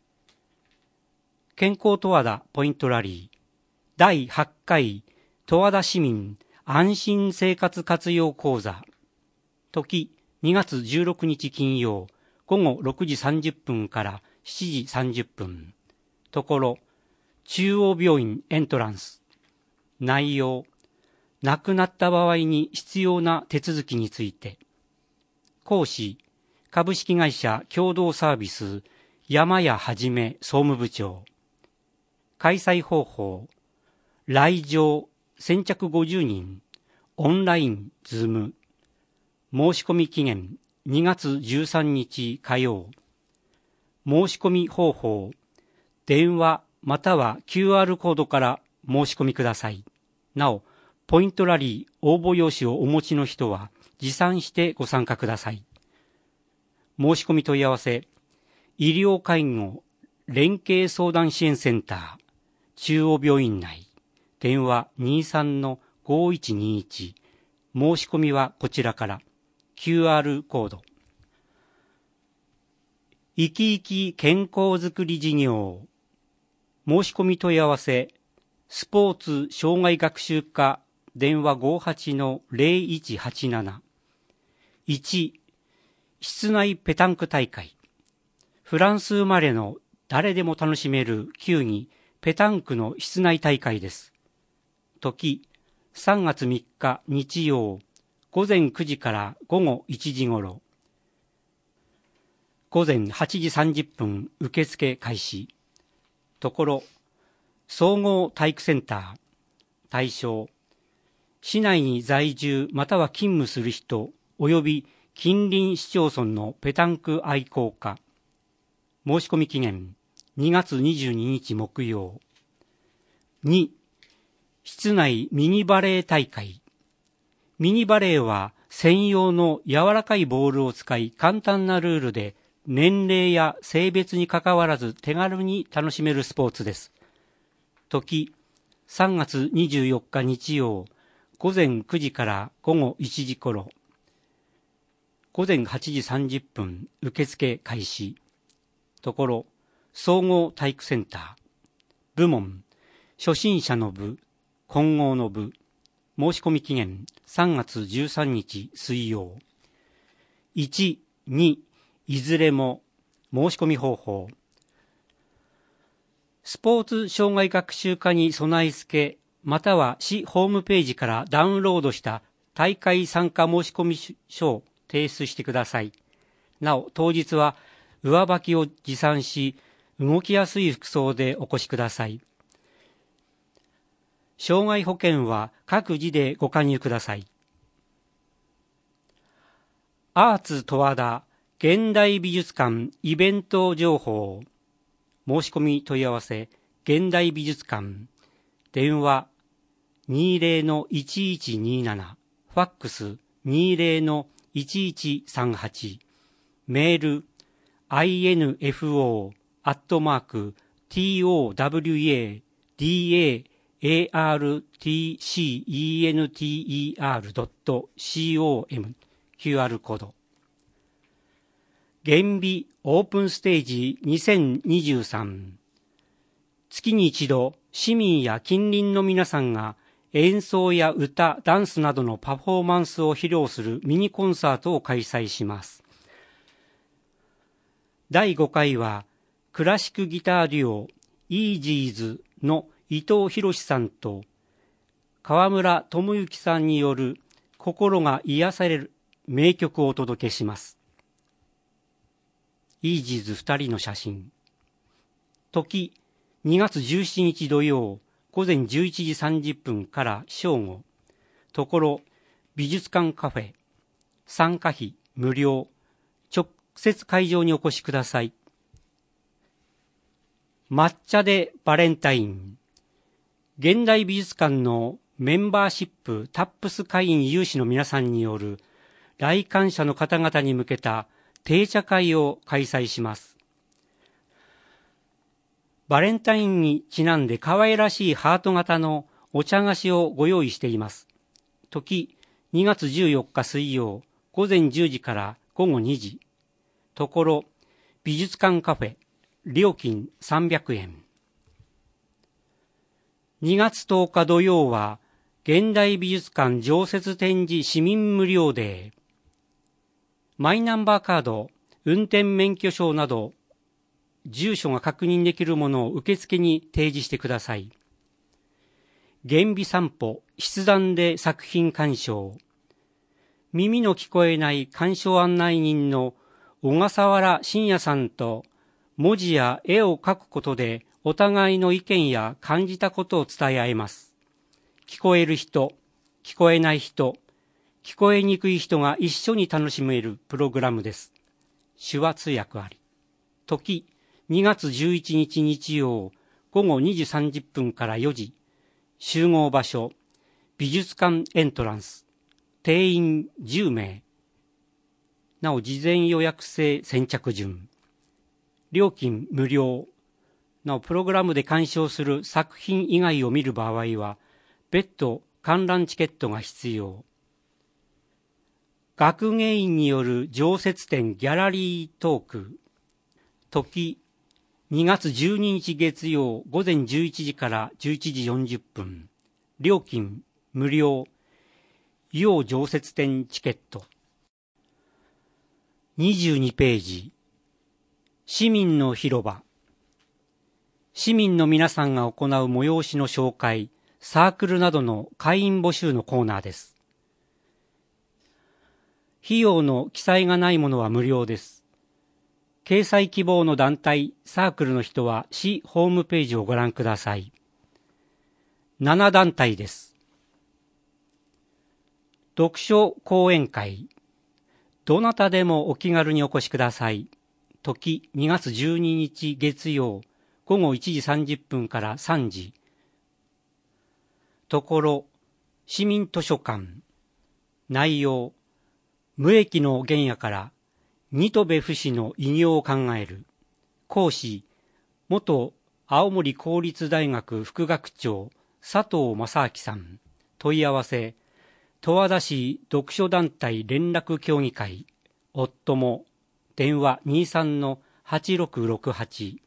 健康十和田ポイントラリーだいはちかい十和田市民安心生活活用講座。時にがつじゅうろくにち金曜ごごろくじさんじゅっぷんからしちじさんじゅっぷん。ところ中央病院エントランス。内容、亡くなった場合に必要な手続きについて。 講師株式会社共同サービス山谷はじめ総務部長。開催方法、来場先着ごじゅうにん、オンラインズーム。申し込み期限にがつじゅうさんにち火曜。申し込み方法、電話または キューアール コードから申し込みください。なお、ポイントラリー応募用紙をお持ちの人は持参してご参加ください。申し込み問い合わせ、医療介護連携相談支援センター、中央病院内、電話 にじゅうさんのごいちにいち、申し込みはこちらから、キューアール コード。生き生き健康づくり事業、申し込み問い合わせ、スポーツ障害学習課、電話 ごはちのぜろいちはちなな。いち、室内ペタンク大会。フランス生まれの誰でも楽しめる球技、ペタンクの室内大会です。時、さんがつみっか日曜、午前くじから午後いちじごろ。午前はちじさんじゅっぷん受付開始。ところ、総合体育センター、対象、市内に在住または勤務する人及び近隣市町村のペタンク愛好家。申し込み期限にがつにじゅうににち木曜。に、室内ミニバレー大会。ミニバレーは専用の柔らかいボールを使い簡単なルールで年齢や性別にかかわらず手軽に楽しめるスポーツです。時、さんがつにじゅうよっか日曜、午前くじから午後いちじ頃。午前はちじさんじゅっぷん受付開始。ところ、総合体育センター。部門、初心者の部、混合の部。申し込み期限さんがつじゅうさんにち水曜。いち、に、いずれも申し込み方法。スポーツ障害学習課に備え付け、または市ホームページからダウンロードした大会参加申し込み書を提出してください。なお、当日は上履きを持参し、動きやすい服装でお越しください。障害保険は各自でご加入ください。アーツ十和田現代美術館イベント情報。申し込み問い合わせ、現代美術館。電話 にじゅうのいちいちになな。ファックス にじゅうのいちいちさんはち。メール アイエヌエフオー アットマーク トワダエーダアールティーシーイーエヌティーイーアール ドット コム キューアール コード。現美オープンステージにせんにじゅうさん。月に一度、市民や近隣の皆さんが演奏や歌、ダンスなどのパフォーマンスを披露するミニコンサートを開催します。だいごかいは、クラシックギターデュオ、イージーズの伊藤博さんと川村智之さんによる心が癒される名曲をお届けします。イージーズふたりの写真。時、にがつじゅうしちにち土曜、午前じゅういちじさんじゅっぷんから正午。ところ、美術館カフェ。参加費無料。直接会場にお越しください。抹茶でバレンタイン。現代美術館のメンバーシップタップス会員有志の皆さんによる来館者の方々に向けた定茶会を開催します。バレンタインにちなんで可愛らしいハート型のお茶菓子をご用意しています。時、にがつじゅうよっか水曜、午前じゅうじから午後にじ。ところ、美術館カフェ、料金さんびゃくえん。にがつとおか土曜は、現代美術館常設展示市民無料デー。マイナンバーカード、運転免許証など、住所が確認できるものを受付に提示してください。現美散歩、筆談で作品鑑賞。 耳の聞こえない鑑賞案内人の小笠原信也さんと文字や絵を描くことでお互いの意見や感じたことを伝え合えます。聞こえる人、聞こえない人、聞こえにくい人が一緒に楽しめるプログラムです。手話通訳あり。時、にがつじゅういちにち日曜ごごにじさんじゅっぷんからよじ。集合場所、美術館エントランス。定員じゅうめい。なお、事前予約制先着順。料金無料。なお、プログラムで鑑賞する作品以外を見る場合は、別途観覧チケットが必要。学芸員による常設展ギャラリートーク。時、にがつじゅうににち月曜ごぜんじゅういちじからじゅういちじよんじゅっぷん。料金無料。要常設展チケット。にじゅうにページ。市民の広場。市民の皆さんが行う催しの紹介、サークルなどの会員募集のコーナーです。費用の記載がないものは無料です。掲載希望の団体、サークルの人は市ホームページをご覧ください。なな団体です。読書講演会。どなたでもお気軽にお越しください。時にがつじゅうににち月曜ごごいちじさんじゅっぷんからさんじ。ところ、市民図書館。内容、無益の原野から新渡戸不死の偉業を考える。講師、元青森公立大学副学長佐藤正明さん。問い合わせ、十和田市読書団体連絡協議会。夫も電話 にじゅうさんのはちろくろくはち。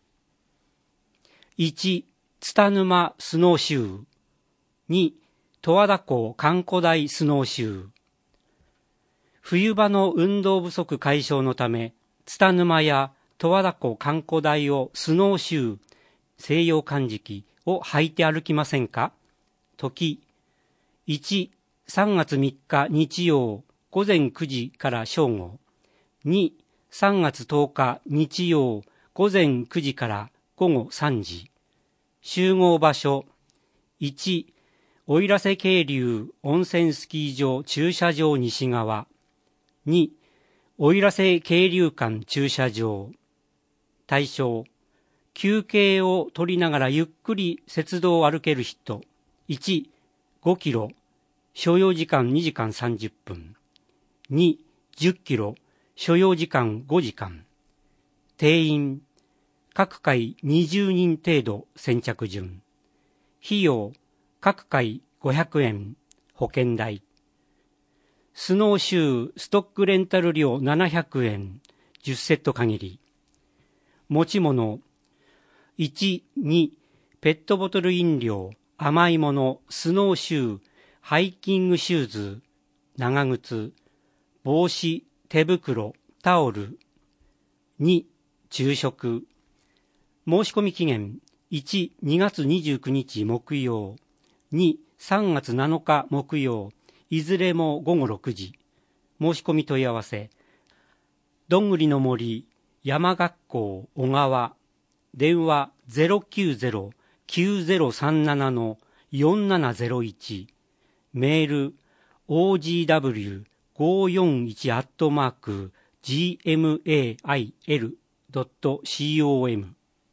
いち. 津田沼スノーシュー。に. 十和田湖観光台スノーシュー。冬場の運動不足解消のため、津田沼や十和田湖観光台をスノーシュー、西洋漢字記を履いて歩きませんか？時、いち、さんがつみっか日曜ごぜんくじから正午。に、さんがつとおか日曜ごぜんくじからごごさんじ。集合場所、いち、奥入瀬渓流温泉スキー場駐車場西側。に、奥入瀬渓流館駐車場。対象、休憩を取りながらゆっくり雪道を歩ける人。いち、ごキロ、所要時間にじかんさんじゅっぷん。に、じゅっキロ、所要時間ごじかん。定員、各回にじゅうにん程度先着順。費用、各回ごひゃくえん、保険代。スノーシューストックレンタル料ななひゃくえん、じゅっセット限り。持ち物、いち、に、ペットボトル飲料、甘いもの、スノーシュー、ハイキングシューズ、長靴、帽子、手袋、タオル。に、昼食。申し込み期限、いち、にがつにじゅうくにち木曜。に、さんがつなのか木曜。いずれもごごろくじ。申し込み問い合わせ。どんぐりの森山学校小川。電話 ゼロきゅうゼロ きゅうゼロさんなな よんななゼロいち。メール オージーダブリューごーよんいち アットマーク ジーエムエーアイエルドットコム。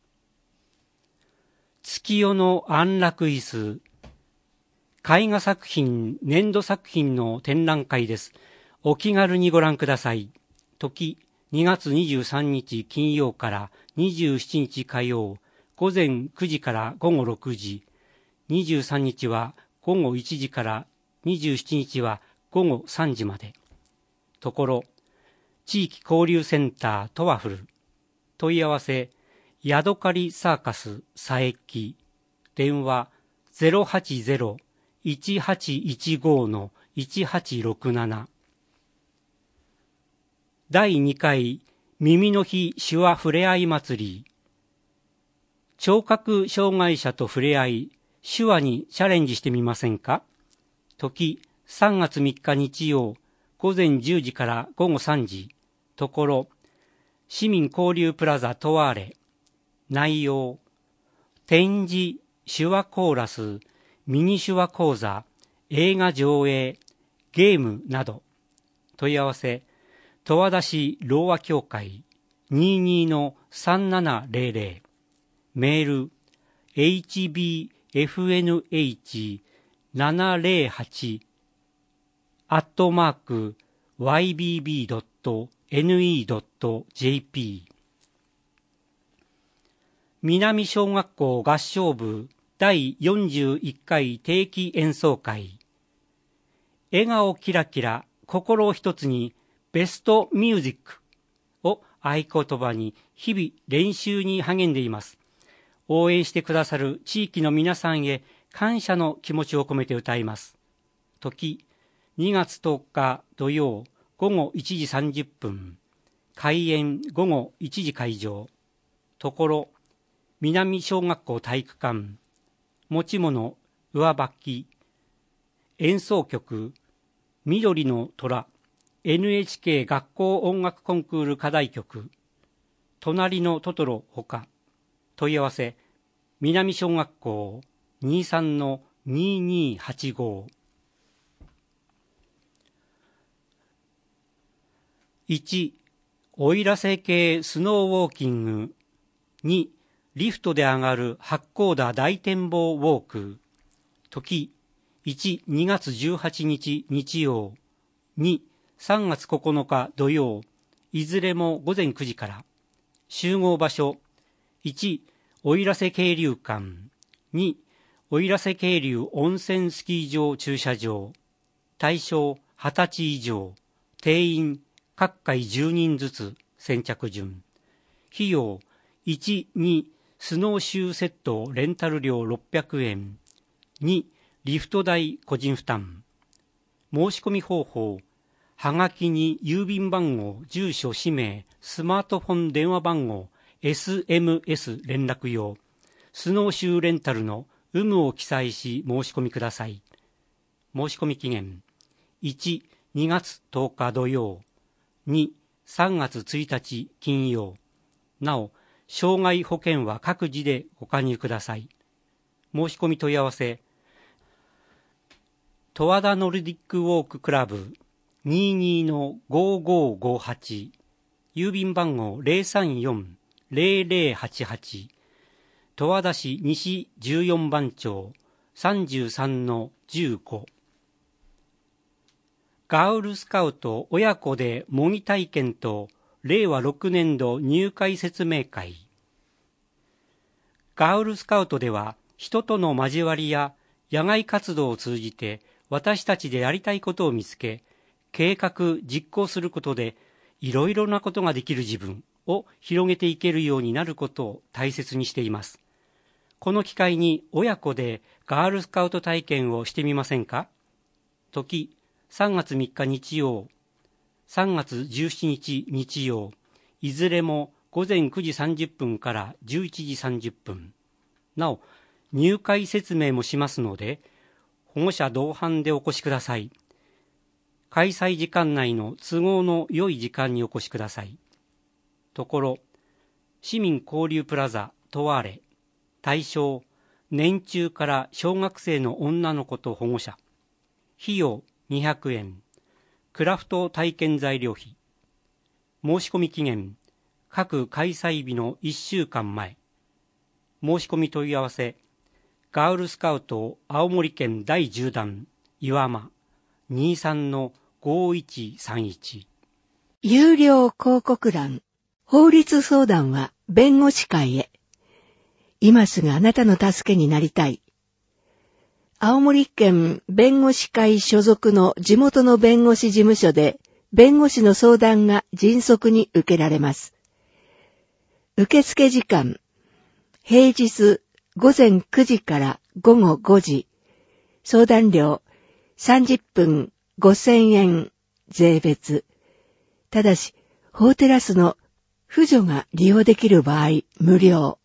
月夜の安楽椅子。絵画作品、粘土作品の展覧会です。お気軽にご覧ください。時、にがつにじゅうさんにち金曜からにじゅうしちにち火曜、ごぜんくじからごごろくじ。にじゅうさんにちはごごいちじからにじゅうしちにちはごごさんじまで。ところ、地域交流センタートワフル。問い合わせ、ヤドカリサーカス佐伯。電話 ゼロはちゼロ いちはちいちご いちはちろくなな。だいにかい耳の日手話ふれあい祭り。聴覚障害者とふれあい、手話にチャレンジしてみませんか？時、さんがつみっか日曜午前じゅうじから午後さんじ、ところ、市民交流プラザトワーレ。内容、展示、手話コーラス、ミニ手話講座、映画上映、ゲームなど。問い合わせ、十和田市ろうあ協会 にじゅうにのさんななゼロゼロ。メール、エイチビーエフエヌエイチななゼロはち アットマーク ワイビービードットエヌイードットジェーピー 南小学校合唱部だいよんじゅういっかい定期演奏会。笑顔キラキラ心を一つにベストミュージックを合言葉に日々練習に励んでいます。応援してくださる地域の皆さんへ感謝の気持ちを込めて歌います。時、にがつとおか土曜午後いちじさんじゅっぷん、開演午後いちじ開場。ところ、南小学校体育館、持ち物上履き、演奏曲、緑の虎、エヌエイチケー 学校音楽コンクール課題曲、隣のトトロほか。問い合わせ、南小学校 にじゅうさんのにーにーはちご。いち、奥入瀬系スノーウォーキング。に、リフトで上がる八甲田大展望ウォーク。時、いち、にがつじゅうはちにち日曜。に、さんがつここのか土曜。いずれも午前くじから。集合場所、いち、奥入瀬渓流館。に、奥入瀬渓流温泉スキー場駐車場。対象はたち以上。定員各回じゅうにんずつ。先着順。費用いち、に、スノーシューセットレンタル料ろっぴゃくえん。に、リフト代個人負担。申し込み方法、はがきに郵便番号、住所、氏名、スマートフォン電話番号、エスエムエス 連絡用、スノーシューレンタルの有無を記載し申し込みください。申し込み期限、いち、にがつとおか土曜、に、さんがつついたち金曜。なお、障害保険は各自でご加入ください。申し込み問い合わせ、十和田ノルディックウォーククラブ にじゅうにのごーごーごーはち、郵便番号 ゼロさんよん ゼロゼロはちはち、十和田市西じゅうよんばん町 さんじゅうさんのじゅうご。ガールスカウト親子で模擬体験とれいわろくねんど入会説明会。ガールスカウトでは人との交わりや野外活動を通じて私たちでやりたいことを見つけ、計画実行することでいろいろなことができる自分を広げていけるようになることを大切にしています。この機会に親子でガールスカウト体験をしてみませんか？時、さんがつみっか日曜、さんがつじゅうしちにち日曜、いずれもごぜんくじさんじゅっぷんからじゅういちじさんじゅっぷん。なお、入会説明もしますので、保護者同伴でお越しください。開催時間内の都合の良い時間にお越しください。ところ、市民交流プラザトワーレ、対象、年中から小学生の女の子と保護者。費用にひゃくえん。クラフト体験材料費。申し込み期限、各開催日のいっしゅうかんまえ。申し込み問い合わせ、ガールスカウト青森県だいじゅうだん岩間 にじゅうさんのごいちさんいち。 有料広告欄、法律相談は弁護士会へ。今すぐあなたの助けになりたい。青森県弁護士会所属の地元の弁護士事務所で弁護士の相談が迅速に受けられます。受付時間、平日ごぜんくじからごごごじ。相談料さんじゅっぷんごせんえん税別。ただし、法テラスの扶助が利用できる場合無料。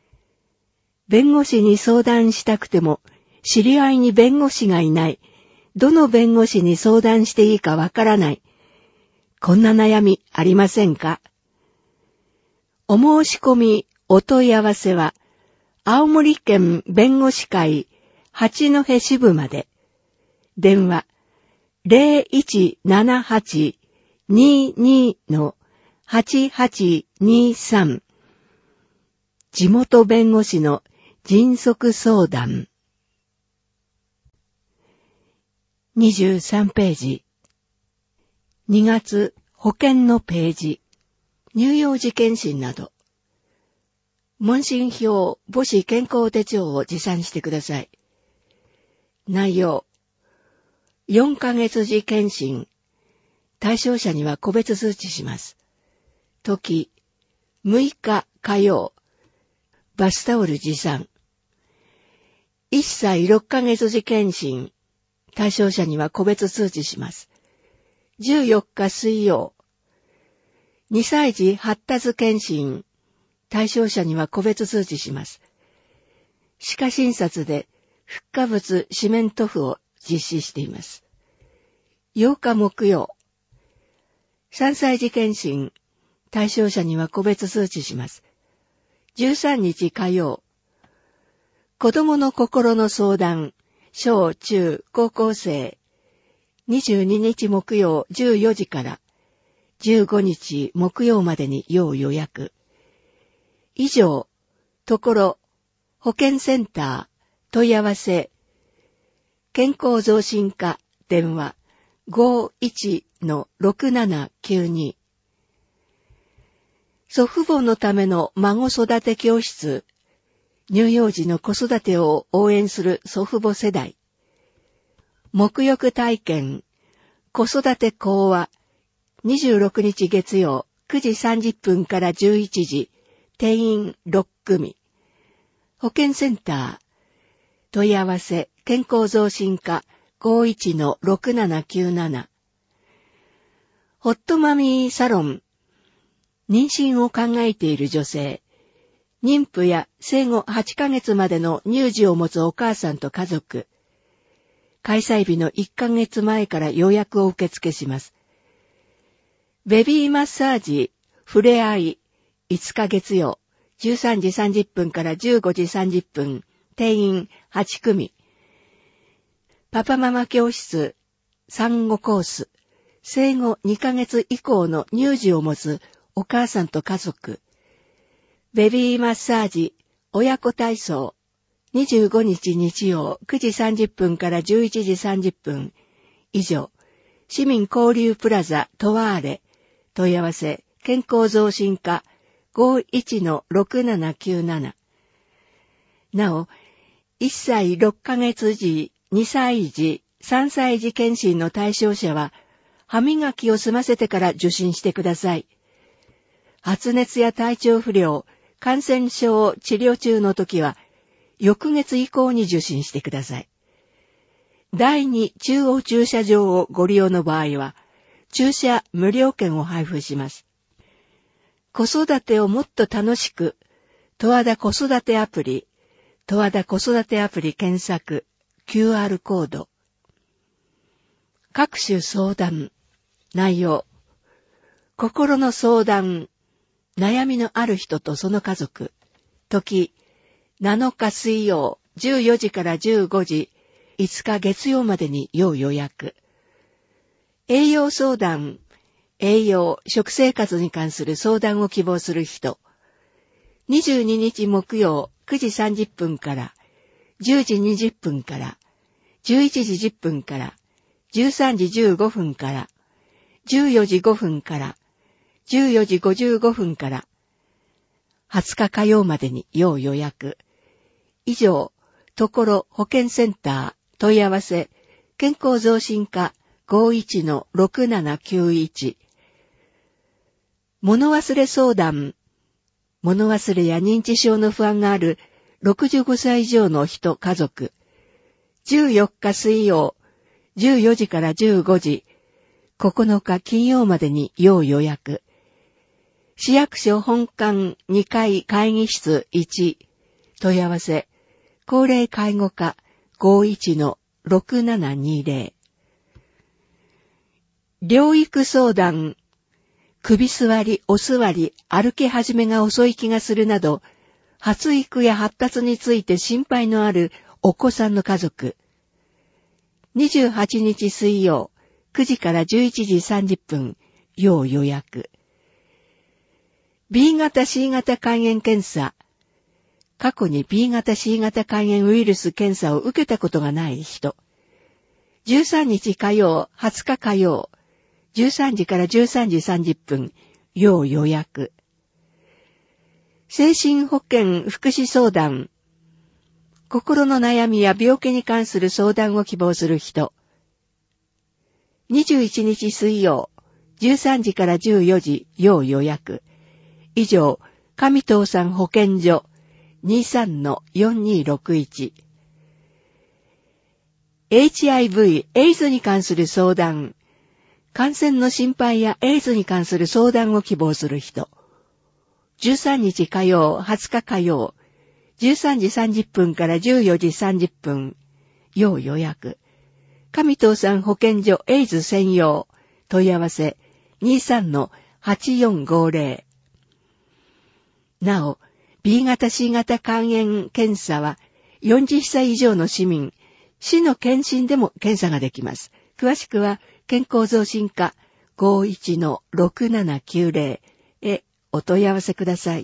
弁護士に相談したくても知り合いに弁護士がいない、 どの弁護士に相談していいかわからない。こんな悩みありませんか？お申し込み、お問い合わせは、青森県弁護士会八戸支部まで。電話 ゼロいちななはち にに はちはちにさん。地元弁護士の迅速相談。にじゅうさんページ。にがつ保険のページ。乳幼児検診など。問診票母子健康手帳を持参してください。内容。よんかげつ時検診。対象者には個別通知します。時、むいか火曜。バスタオル持参。いっさいろっかげつ時検診。対象者には個別通知します。じゅうよっか水曜。にさい児発達検診。対象者には個別通知します。歯科診察でフッ化物四面塗布を実施しています。ようか木曜。さんさい児検診。対象者には個別通知します。じゅうさんにち火曜。子供の心の相談。小中高校生。にじゅうににち木曜じゅうよじからじゅうごにち木曜までに要予約。以上、ところ、保健センター、問い合わせ、健康増進課、電話、ごーいちのろくななきゅうに。祖父母のための孫育て教室、乳幼児の子育てを応援する祖父母世代、沐浴体験、子育て講話、にじゅうろくにち月曜くじさんじゅっぷんからじゅういちじ、定員ろっくみ。保健センター。問い合わせ、健康増進課 ごーいちのろくななきゅうなな。ホットマミーサロン。妊娠を考えている女性。妊婦や生後はちかげつまでの乳児を持つお母さんと家族。開催日のいっかげつまえから予約を受付します。ベビーマッサージ、ふれあい、いつか月曜、じゅうさんじさんじゅっぷんからじゅうごじさんじゅっぷん、定員はちくみ。パパママ教室、産後コース、生後にかげつ以降の乳児を持つお母さんと家族。ベビーマッサージ、親子体操、にじゅうごにち日曜くじさんじゅっぷんからじゅういちじさんじゅっぷん。以上、市民交流プラザトワーレ、問い合わせ、健康増進課 ごーいちのろくななきゅうなな。なお、いっさいろっかげつ児、にさい児、さんさい児検診の対象者は、歯磨きを済ませてから受診してください。発熱や体調不良、感染症治療中の時は、翌月以降に受診してください。だいに中央駐車場をご利用の場合は、駐車無料券を配布します。子育てをもっと楽しく、十和田子育てアプリ、十和田子育てアプリ検索、キューアール コード。各種相談、内容。心の相談、悩みのある人とその家族。時、なのか水曜、じゅうよじからじゅうごじ、いつか月曜までに要予約。栄養相談、栄養、食生活に関する相談を希望する人。にじゅうににち木曜くじさんじゅっぷんからじゅうじにじゅっぷんからじゅういちじじゅっぷんからじゅうさんじじゅうごふんからじゅうよじごふんからじゅうよじごじゅうごふんからはつか火曜までに要予約。以上、ところ保健センター問い合わせ健康増進課 ごーいちのろくななきゅういち。物忘れ相談。物忘れや認知症の不安があるろくじゅうごさい以上の人家族。じゅうよっか水曜、じゅうよじからじゅうごじ、ここのか金曜までに要予約。市役所本館にかい会議室いち、問い合わせ、高齢介護課 ごーいちのろくななにぜろ。 療育相談、首座り、お座り、歩き始めが遅い気がするなど、発育や発達について心配のあるお子さんの家族。にじゅうはちにち水曜、くじからじゅういちじさんじゅっぷん、要予約。ビー 型 シー 型肝炎検査。過去に ビー 型 シー 型肝炎ウイルス検査を受けたことがない人。じゅうさんにち火曜、はつか火曜、じゅうさんじからじゅうさんじさんじゅっぷん、要予約。精神保健福祉相談。心の悩みや病気に関する相談を希望する人。にじゅういちにち水曜、じゅうさんじからじゅうよじ、要予約。以上、上東さん保健所 にさんのよんにーろくいち。エイチアイブイ、エイズに関する相談。感染の心配やエイズに関する相談を希望する人。じゅうさんにち火曜、はつか火曜、じゅうさんじさんじゅっぷんからじゅうよじさんじゅっぷん、要予約。上東さん保健所エイズ専用、問い合わせ にさんのはちよんごぜろ。なお、ビー 型 シー 型肝炎検査はよんじゅっさい以上の市民、市の検診でも検査ができます。詳しくは健康増進課 ごいちのろくななきゅうぜろ へお問い合わせください。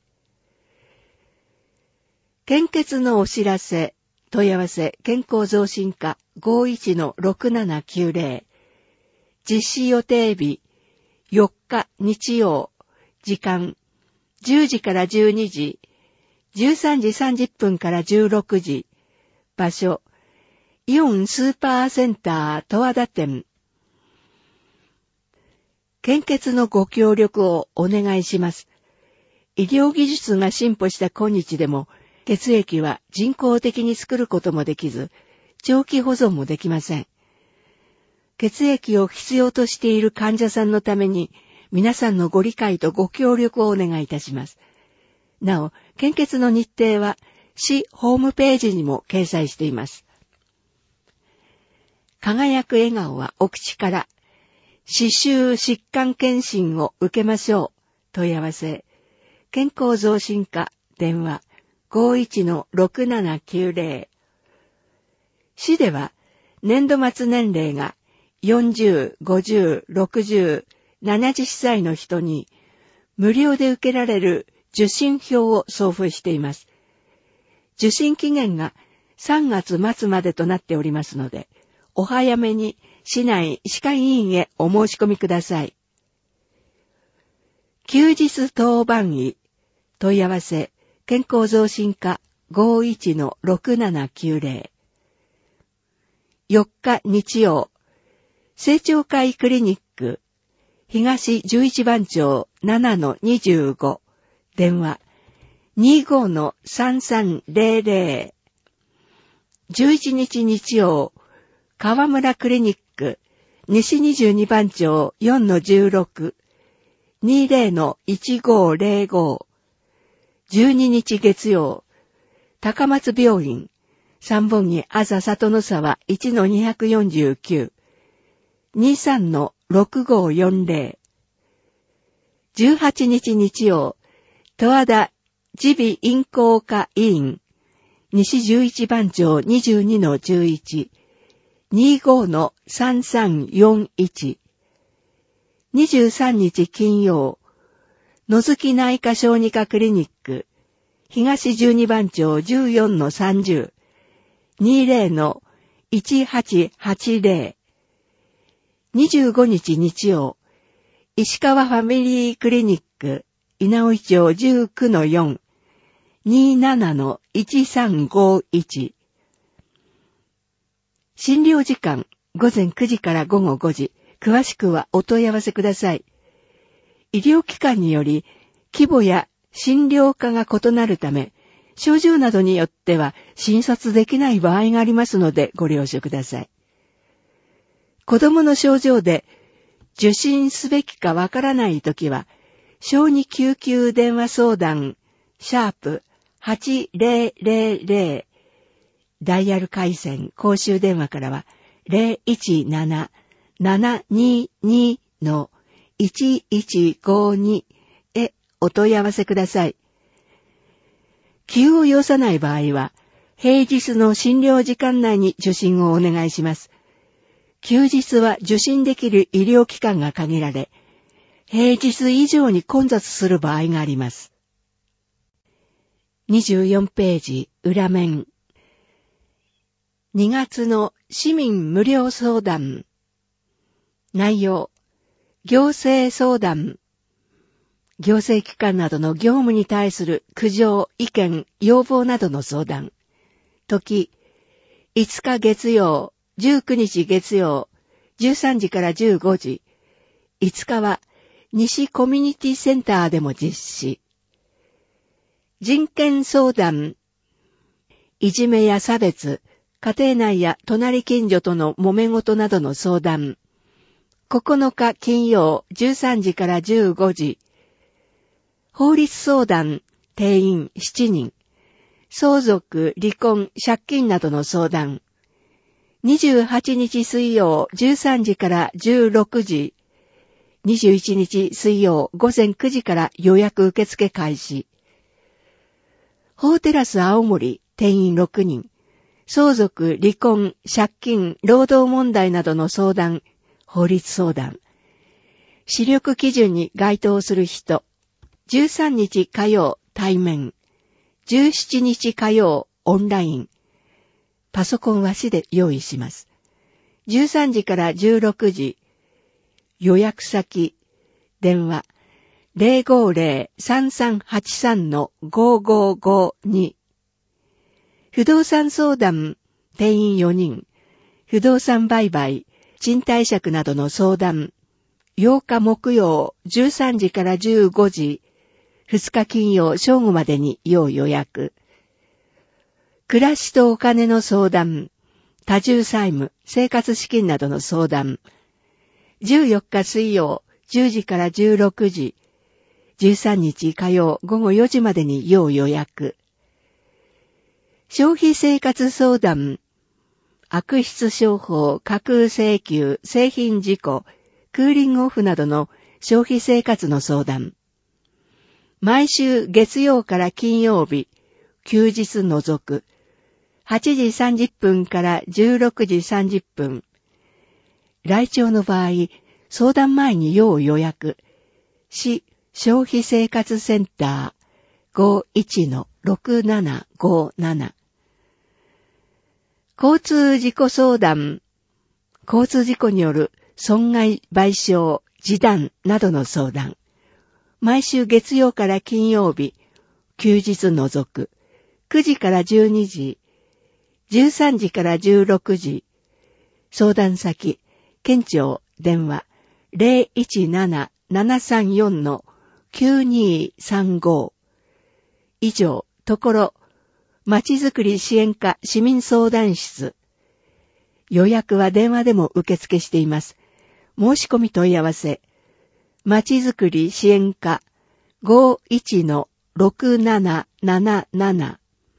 献血のお知らせ、問い合わせ健康増進課 ごいちのろくななきゅうぜろ。実施予定日よっか日曜、時間じゅうじからじゅうにじ、じゅうさんじさんじゅっぷんからじゅうろくじ、場所イオンスーパーセンター十和田店。献血のご協力をお願いします。医療技術が進歩した今日でも、血液は人工的に作ることもできず、長期保存もできません。血液を必要としている患者さんのために、皆さんのご理解とご協力をお願いいたします。なお、献血の日程は、市ホームページにも掲載しています。輝く笑顔はお口から、歯周疾患検診を受けましょう。問い合わせ、健康増進課、電話、ごいちのろくななきゅうぜろ。市では、年度末年齢がよんじゅう、ごじゅう、ろくじゅう、ななじゅっさいの人に、無料で受けられる受診票を送付しています。受診期限がさんがつ末までとなっておりますので、お早めに市内歯科医院へお申し込みください。休日当番医、問い合わせ、健康増進課 ごいちのろくななきゅうぜろ。よっか日曜、成長会クリニック、東じゅういちばん町 ななのにじゅうご、電話 にじゅうごのさんさんぜろぜろ。じゅういちにち日曜、川村クリニック、西にじゅうにばん町 よんのじゅうろく、にじゅうのいちごぜろご。じゅうににち月曜、高松病院、三本木あざ里の沢 いちのにひゃくよんじゅうきゅう、にじゅうさんのろくごよんぜろ。じゅうはちにち日曜、十和田耳鼻咽喉科医院、西じゅういちばん町 にじゅうにのじゅういち、にじゅうごのさんさんよんいち。にじゅうさんにち金曜、野月内科小児科クリニック、東じゅうにばん町 じゅうよんのさんじゅう、にじゅうのいちはちはちぜろ。にじゅうごにち日曜、石川ファミリークリニック、稲尾町 じゅうきゅうのよん、にじゅうななのいちさんごいち。診療時間、ごぜんくじからごごごじ。詳しくはお問い合わせください。医療機関により、規模や診療科が異なるため、症状などによっては診察できない場合がありますのでご了承ください。子供の症状で受診すべきかわからないときは、小児救急電話相談、シャープはちぜろぜろぜろ、ダイヤル回線公衆電話からは ゼロいちななななににのいちいちごに へお問い合わせください。急を要さない場合は、平日の診療時間内に受診をお願いします。休日は受診できる医療機関が限られ、平日以上に混雑する場合があります。にじゅうよんページ裏面。にがつの市民無料相談。内容、行政相談。行政機関などの業務に対する苦情、意見、要望などの相談。時、いつか月曜、じゅうくにち月曜、じゅうさんじからじゅうごじ。いつかは西コミュニティセンターでも実施。人権相談。いじめや差別、家庭内や隣近所との揉め事などの相談。ここのか金曜じゅうさんじからじゅうごじ。法律相談、定員しちにん。相続、離婚、借金などの相談。にじゅうはちにち水曜じゅうさんじからじゅうろくじ。にじゅういちにち水曜午前くじから予約受付開始。法テラス青森、定員ろくにん。相続、離婚、借金、労働問題などの相談、法律相談。視力基準に該当する人。じゅうさんにち火曜、対面。じゅうしちにち火曜、オンライン。パソコンは市で用意します。じゅうさんじからじゅうろくじ。予約先。電話。ゼロごゼロ さんさんはちさん ごごごに。不動産相談、定員よにん。不動産売買、賃貸借などの相談。ようか木曜じゅうさんじからじゅうごじ。ふつか金曜正午までに要予約。暮らしとお金の相談。多重債務、生活資金などの相談。じゅうよっか水曜じゅうじからじゅうろくじ。じゅうさんにち火曜午後よじまでに要予約。消費生活相談。悪質商法、架空請求、製品事故、クーリングオフなどの消費生活の相談。毎週月曜から金曜日、休日除く。はちじさんじゅっぷんからじゅうろくじさんじゅっぷん。来庁の場合、相談前に要予約。市消費生活センター ごいちのろくななごなな。交通事故相談。交通事故による損害賠償、示談などの相談。毎週月曜から金曜日、休日除く。くじからじゅうにじ。じゅうさんじからじゅうろくじ。相談先、県庁、電話、ゼロいちなな ななさんよん きゅうにさんご。以上、ところ、まちづくり支援課市民相談室。予約は電話でも受付しています。申し込み問い合わせ。まちづくり支援課 ごいちのろくなななななな。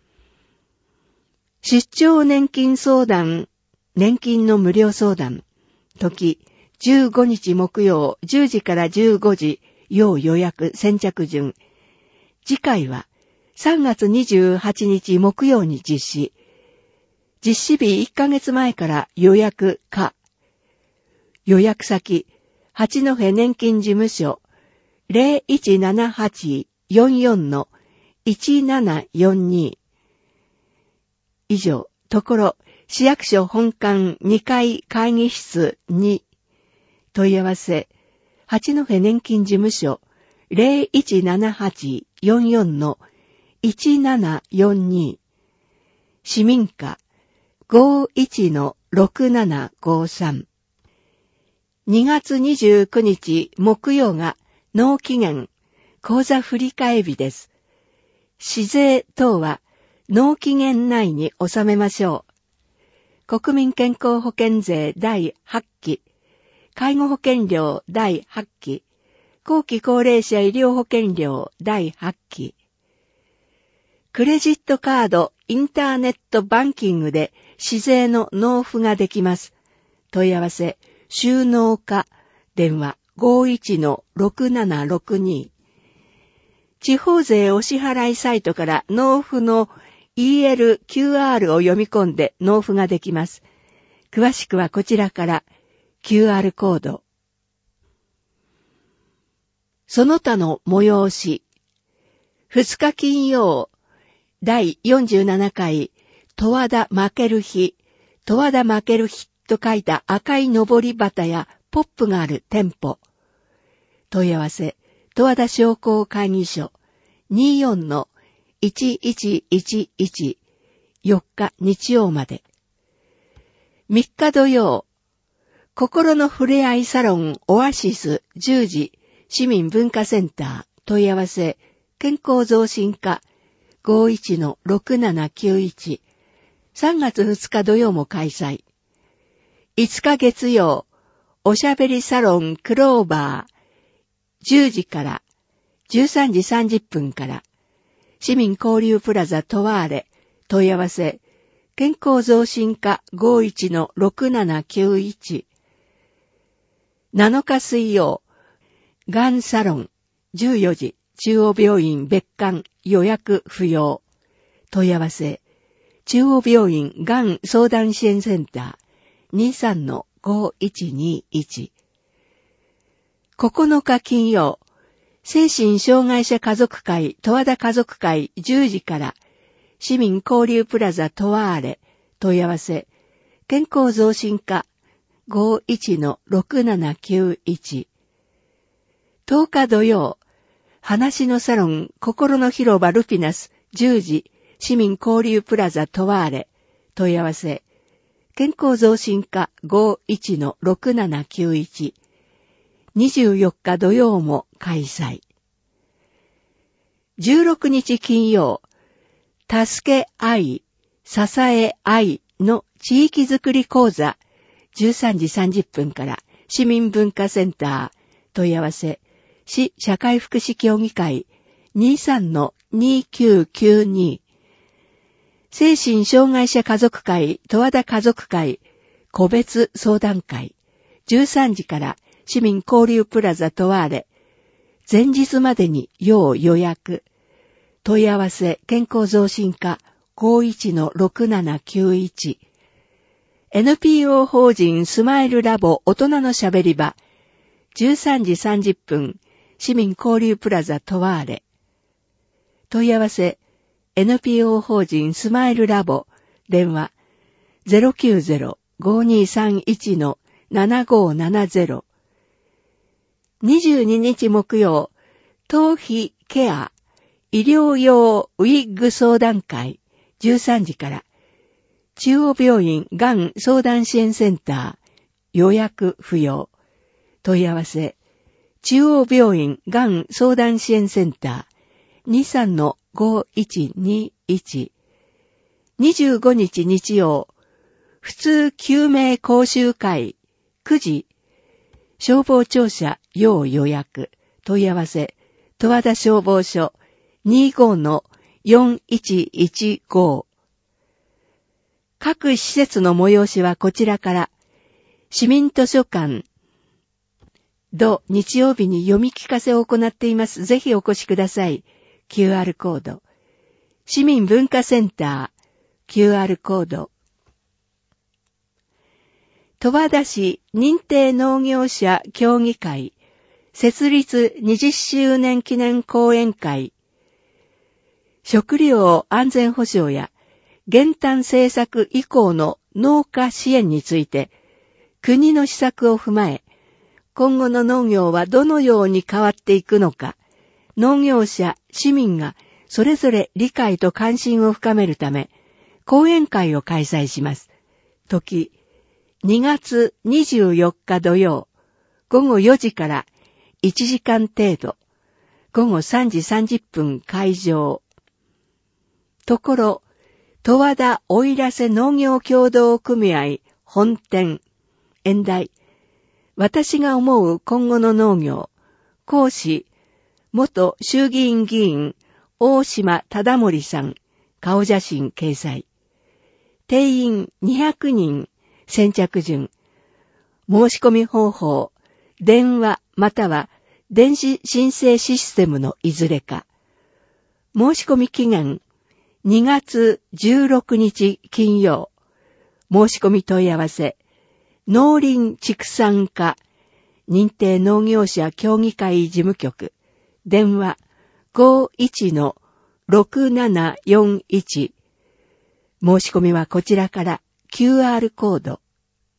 出張年金相談、年金の無料相談。時、じゅうごにち木曜じゅうじからじゅうごじ、要予約先着順。次回はさんがつにじゅうはちにち木曜に実施。実施日いっかげつまえから予約可。予約先、八戸年金事務所 ゼロいちななはちよんよん いちななよんに。以上、ところ、市役所本館にかい会議室に。問い合わせ、八戸年金事務所 ゼロいちななはちよんよん いちななよんに。市民課 ごいちのろくななごさん。にがつにじゅうくにち木曜が納期限、口座振替日です。市税等は納期限内に納めましょう。国民健康保険税だいはちき、介護保険料だいはちき、後期高齢者医療保険料だいはちき。クレジットカード、インターネットバンキングで市税の納付ができます。問い合わせ、 収納課、電話 ごいちのろくななろくに。地方税お支払いサイトから納付の イーエルキューアール を読み込んで納付ができます。詳しくはこちらから キューアール コード。その他の催し。ふつか金曜、だいよんじゅうななかい、十和田負ける日、十和田負ける日と書いた赤いのぼり旗やポップがある店舗。問い合わせ、十和田商工会議所 にじゅうよんのいちいちいちいち よっか日曜まで。みっか土曜、心のふれあいサロンオアシスじゅうじ市民文化センター問い合わせ、健康増進課 ごいちのろくななきゅういち。さんがつふつか土曜も開催。いつか月曜、おしゃべりサロンクローバーじゅうじからじゅうさんじさんじゅっぷんから市民交流プラザトワーレ問い合わせ健康増進課 ごいちのろくななきゅういち。なのか水曜、がんサロンじゅうよじ中央病院別館予約不要問い合わせ中央病院がん相談支援センター にじゅうさんのごいちにいち。ここのか金曜、精神障害者家族会十和田家族会じゅうじから市民交流プラザトワーレ問い合わせ健康増進課 ごいちのろくななきゅういち。とおか土曜、話のサロン心の広場ルピナスじゅうじ市民交流プラザトワーレ問い合わせ健康増進課 ごいちのろくななきゅういち。にじゅうよっか土曜も開催。じゅうろくにち金曜、助け合い、支え合いの地域づくり講座じゅうさんじさんじゅっぷんから市民文化センター問い合わせ市社会福祉協議会 にじゅうさんのにきゅうきゅうに。精神障害者家族会十和田家族会個別相談会じゅうさんじから市民交流プラザトワーレ前日までに要予約問い合わせ健康増進課 ごいちのろくななきゅういち。 エヌピーオー 法人スマイルラボ大人のしゃべり場じゅうさんじさんじゅっぷん市民交流プラザトワーレ問い合わせ エヌピーオー 法人スマイルラボ電話 ゼロきゅうゼロ ごにさんいちのななごななゼロ。にじゅうににち木曜、頭皮ケア医療用ウィッグ相談会じゅうさんじから中央病院がん相談支援センター予約不要問い合わせ中央病院がん相談支援センター にじゅうさんのごいちにいち。にじゅうごにち日曜、普通救命講習会くじ消防庁舎要予約問い合わせ十和田消防署 にじゅうごのよんいちいちご。各施設の催しはこちらから市民図書館土日曜日に読み聞かせを行っています。ぜひお越しください。キューアール コード。市民文化センター キューアール コード。十和田市認定農業者協議会設立にじゅっしゅうねん記念講演会食料安全保障や減反政策以降の農家支援について国の施策を踏まえ今後の農業はどのように変わっていくのか農業者、市民がそれぞれ理解と関心を深めるため講演会を開催します。時にがつにじゅうよっか土曜、ごごよじからいちじかん程度、ごごさんじさんじゅっぷん会場。ところ、十和田奥入瀬農業協同組合本店、演題、私が思う今後の農業、講師、元衆議院議員、大島忠盛さん、顔写真掲載。定員にひゃくにん、先着順。 申し込み方法、電話または電子申請システムのいずれか。申し込み期限、にがつじゅうろくにち金曜。申し込み問い合わせ、農林畜産課、認定農業者協議会事務局、電話 ごいちのろくななよんいち。申し込みはこちらから キューアール コード。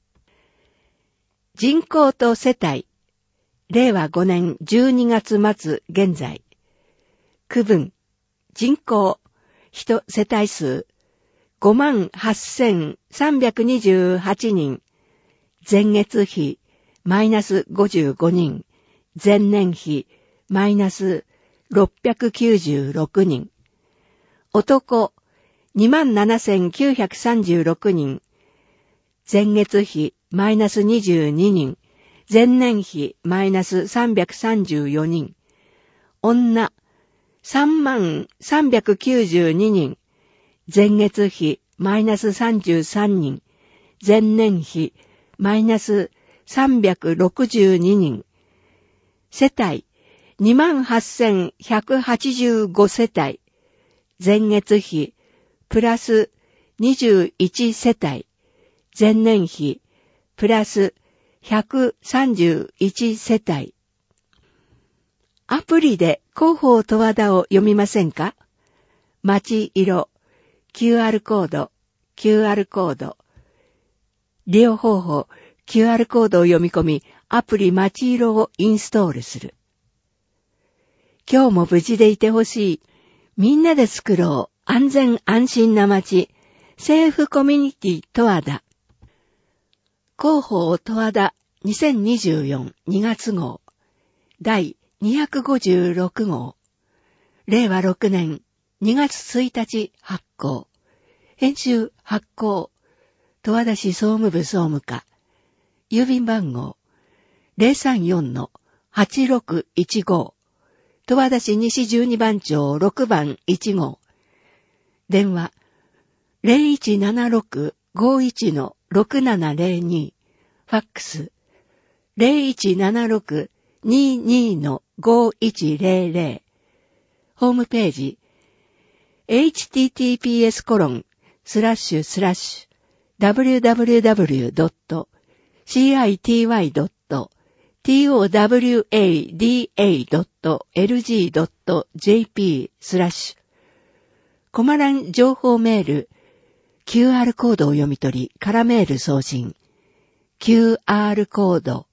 人口と世帯、れいわごねんじゅうにがつ末現在。区分、人口、人世帯数、ごまんはっせんさんびゃくにじゅうはちにん。前月比、マイナスごじゅうごにん。前年比、マイナスろっぴゃくきゅうじゅうろくにん。男、にまんななせんきゅうひゃくさんじゅうろくにん。前月比、マイナスにじゅうににん。前年比、マイナスさんびゃくさんじゅうよにん。女、さんまんさんびゃくきゅうじゅうににん。前月比、マイナスさんじゅうさんにん。前年比、マイナスさんびゃくろくじゅうににん。世帯、にまんはっせんひゃくはちじゅうご世帯。前月比、プラスにじゅういち世帯。前年比、プラスひゃくさんじゅういち世帯。アプリで広報十和田を読みませんか？町色、キューアール コード、キューアール コード。利用方法、キューアール コードを読み込み、アプリ町色をインストールする。今日も無事でいてほしい。みんなで作ろう。安全安心な町。セーフコミュニティ十和田。広報十和田にせんにじゅうよんにがつ号。第にひゃくごじゅうろく号。れいわろくねんにがつついたち発行。編集発行。十和田市総務部総務課。郵便番号 ゼロさんよんのはちろくいちご。十和田市西じゅうにばん町ろくばんいち号。電話 ゼロいちななろくごいちのろくななゼロに。ファックス ゼロいちななろくににのごいちゼロゼロ。ホームページ エイチティーティーピーエスコロンスラッシュスラッシュダブリューダブリューダブリュードットシーアイティーワイドットトワダドットエルジードットジェーピー スラッシュコマ欄情報メール キューアール コードを読み取り、空メール送信。キューアール コード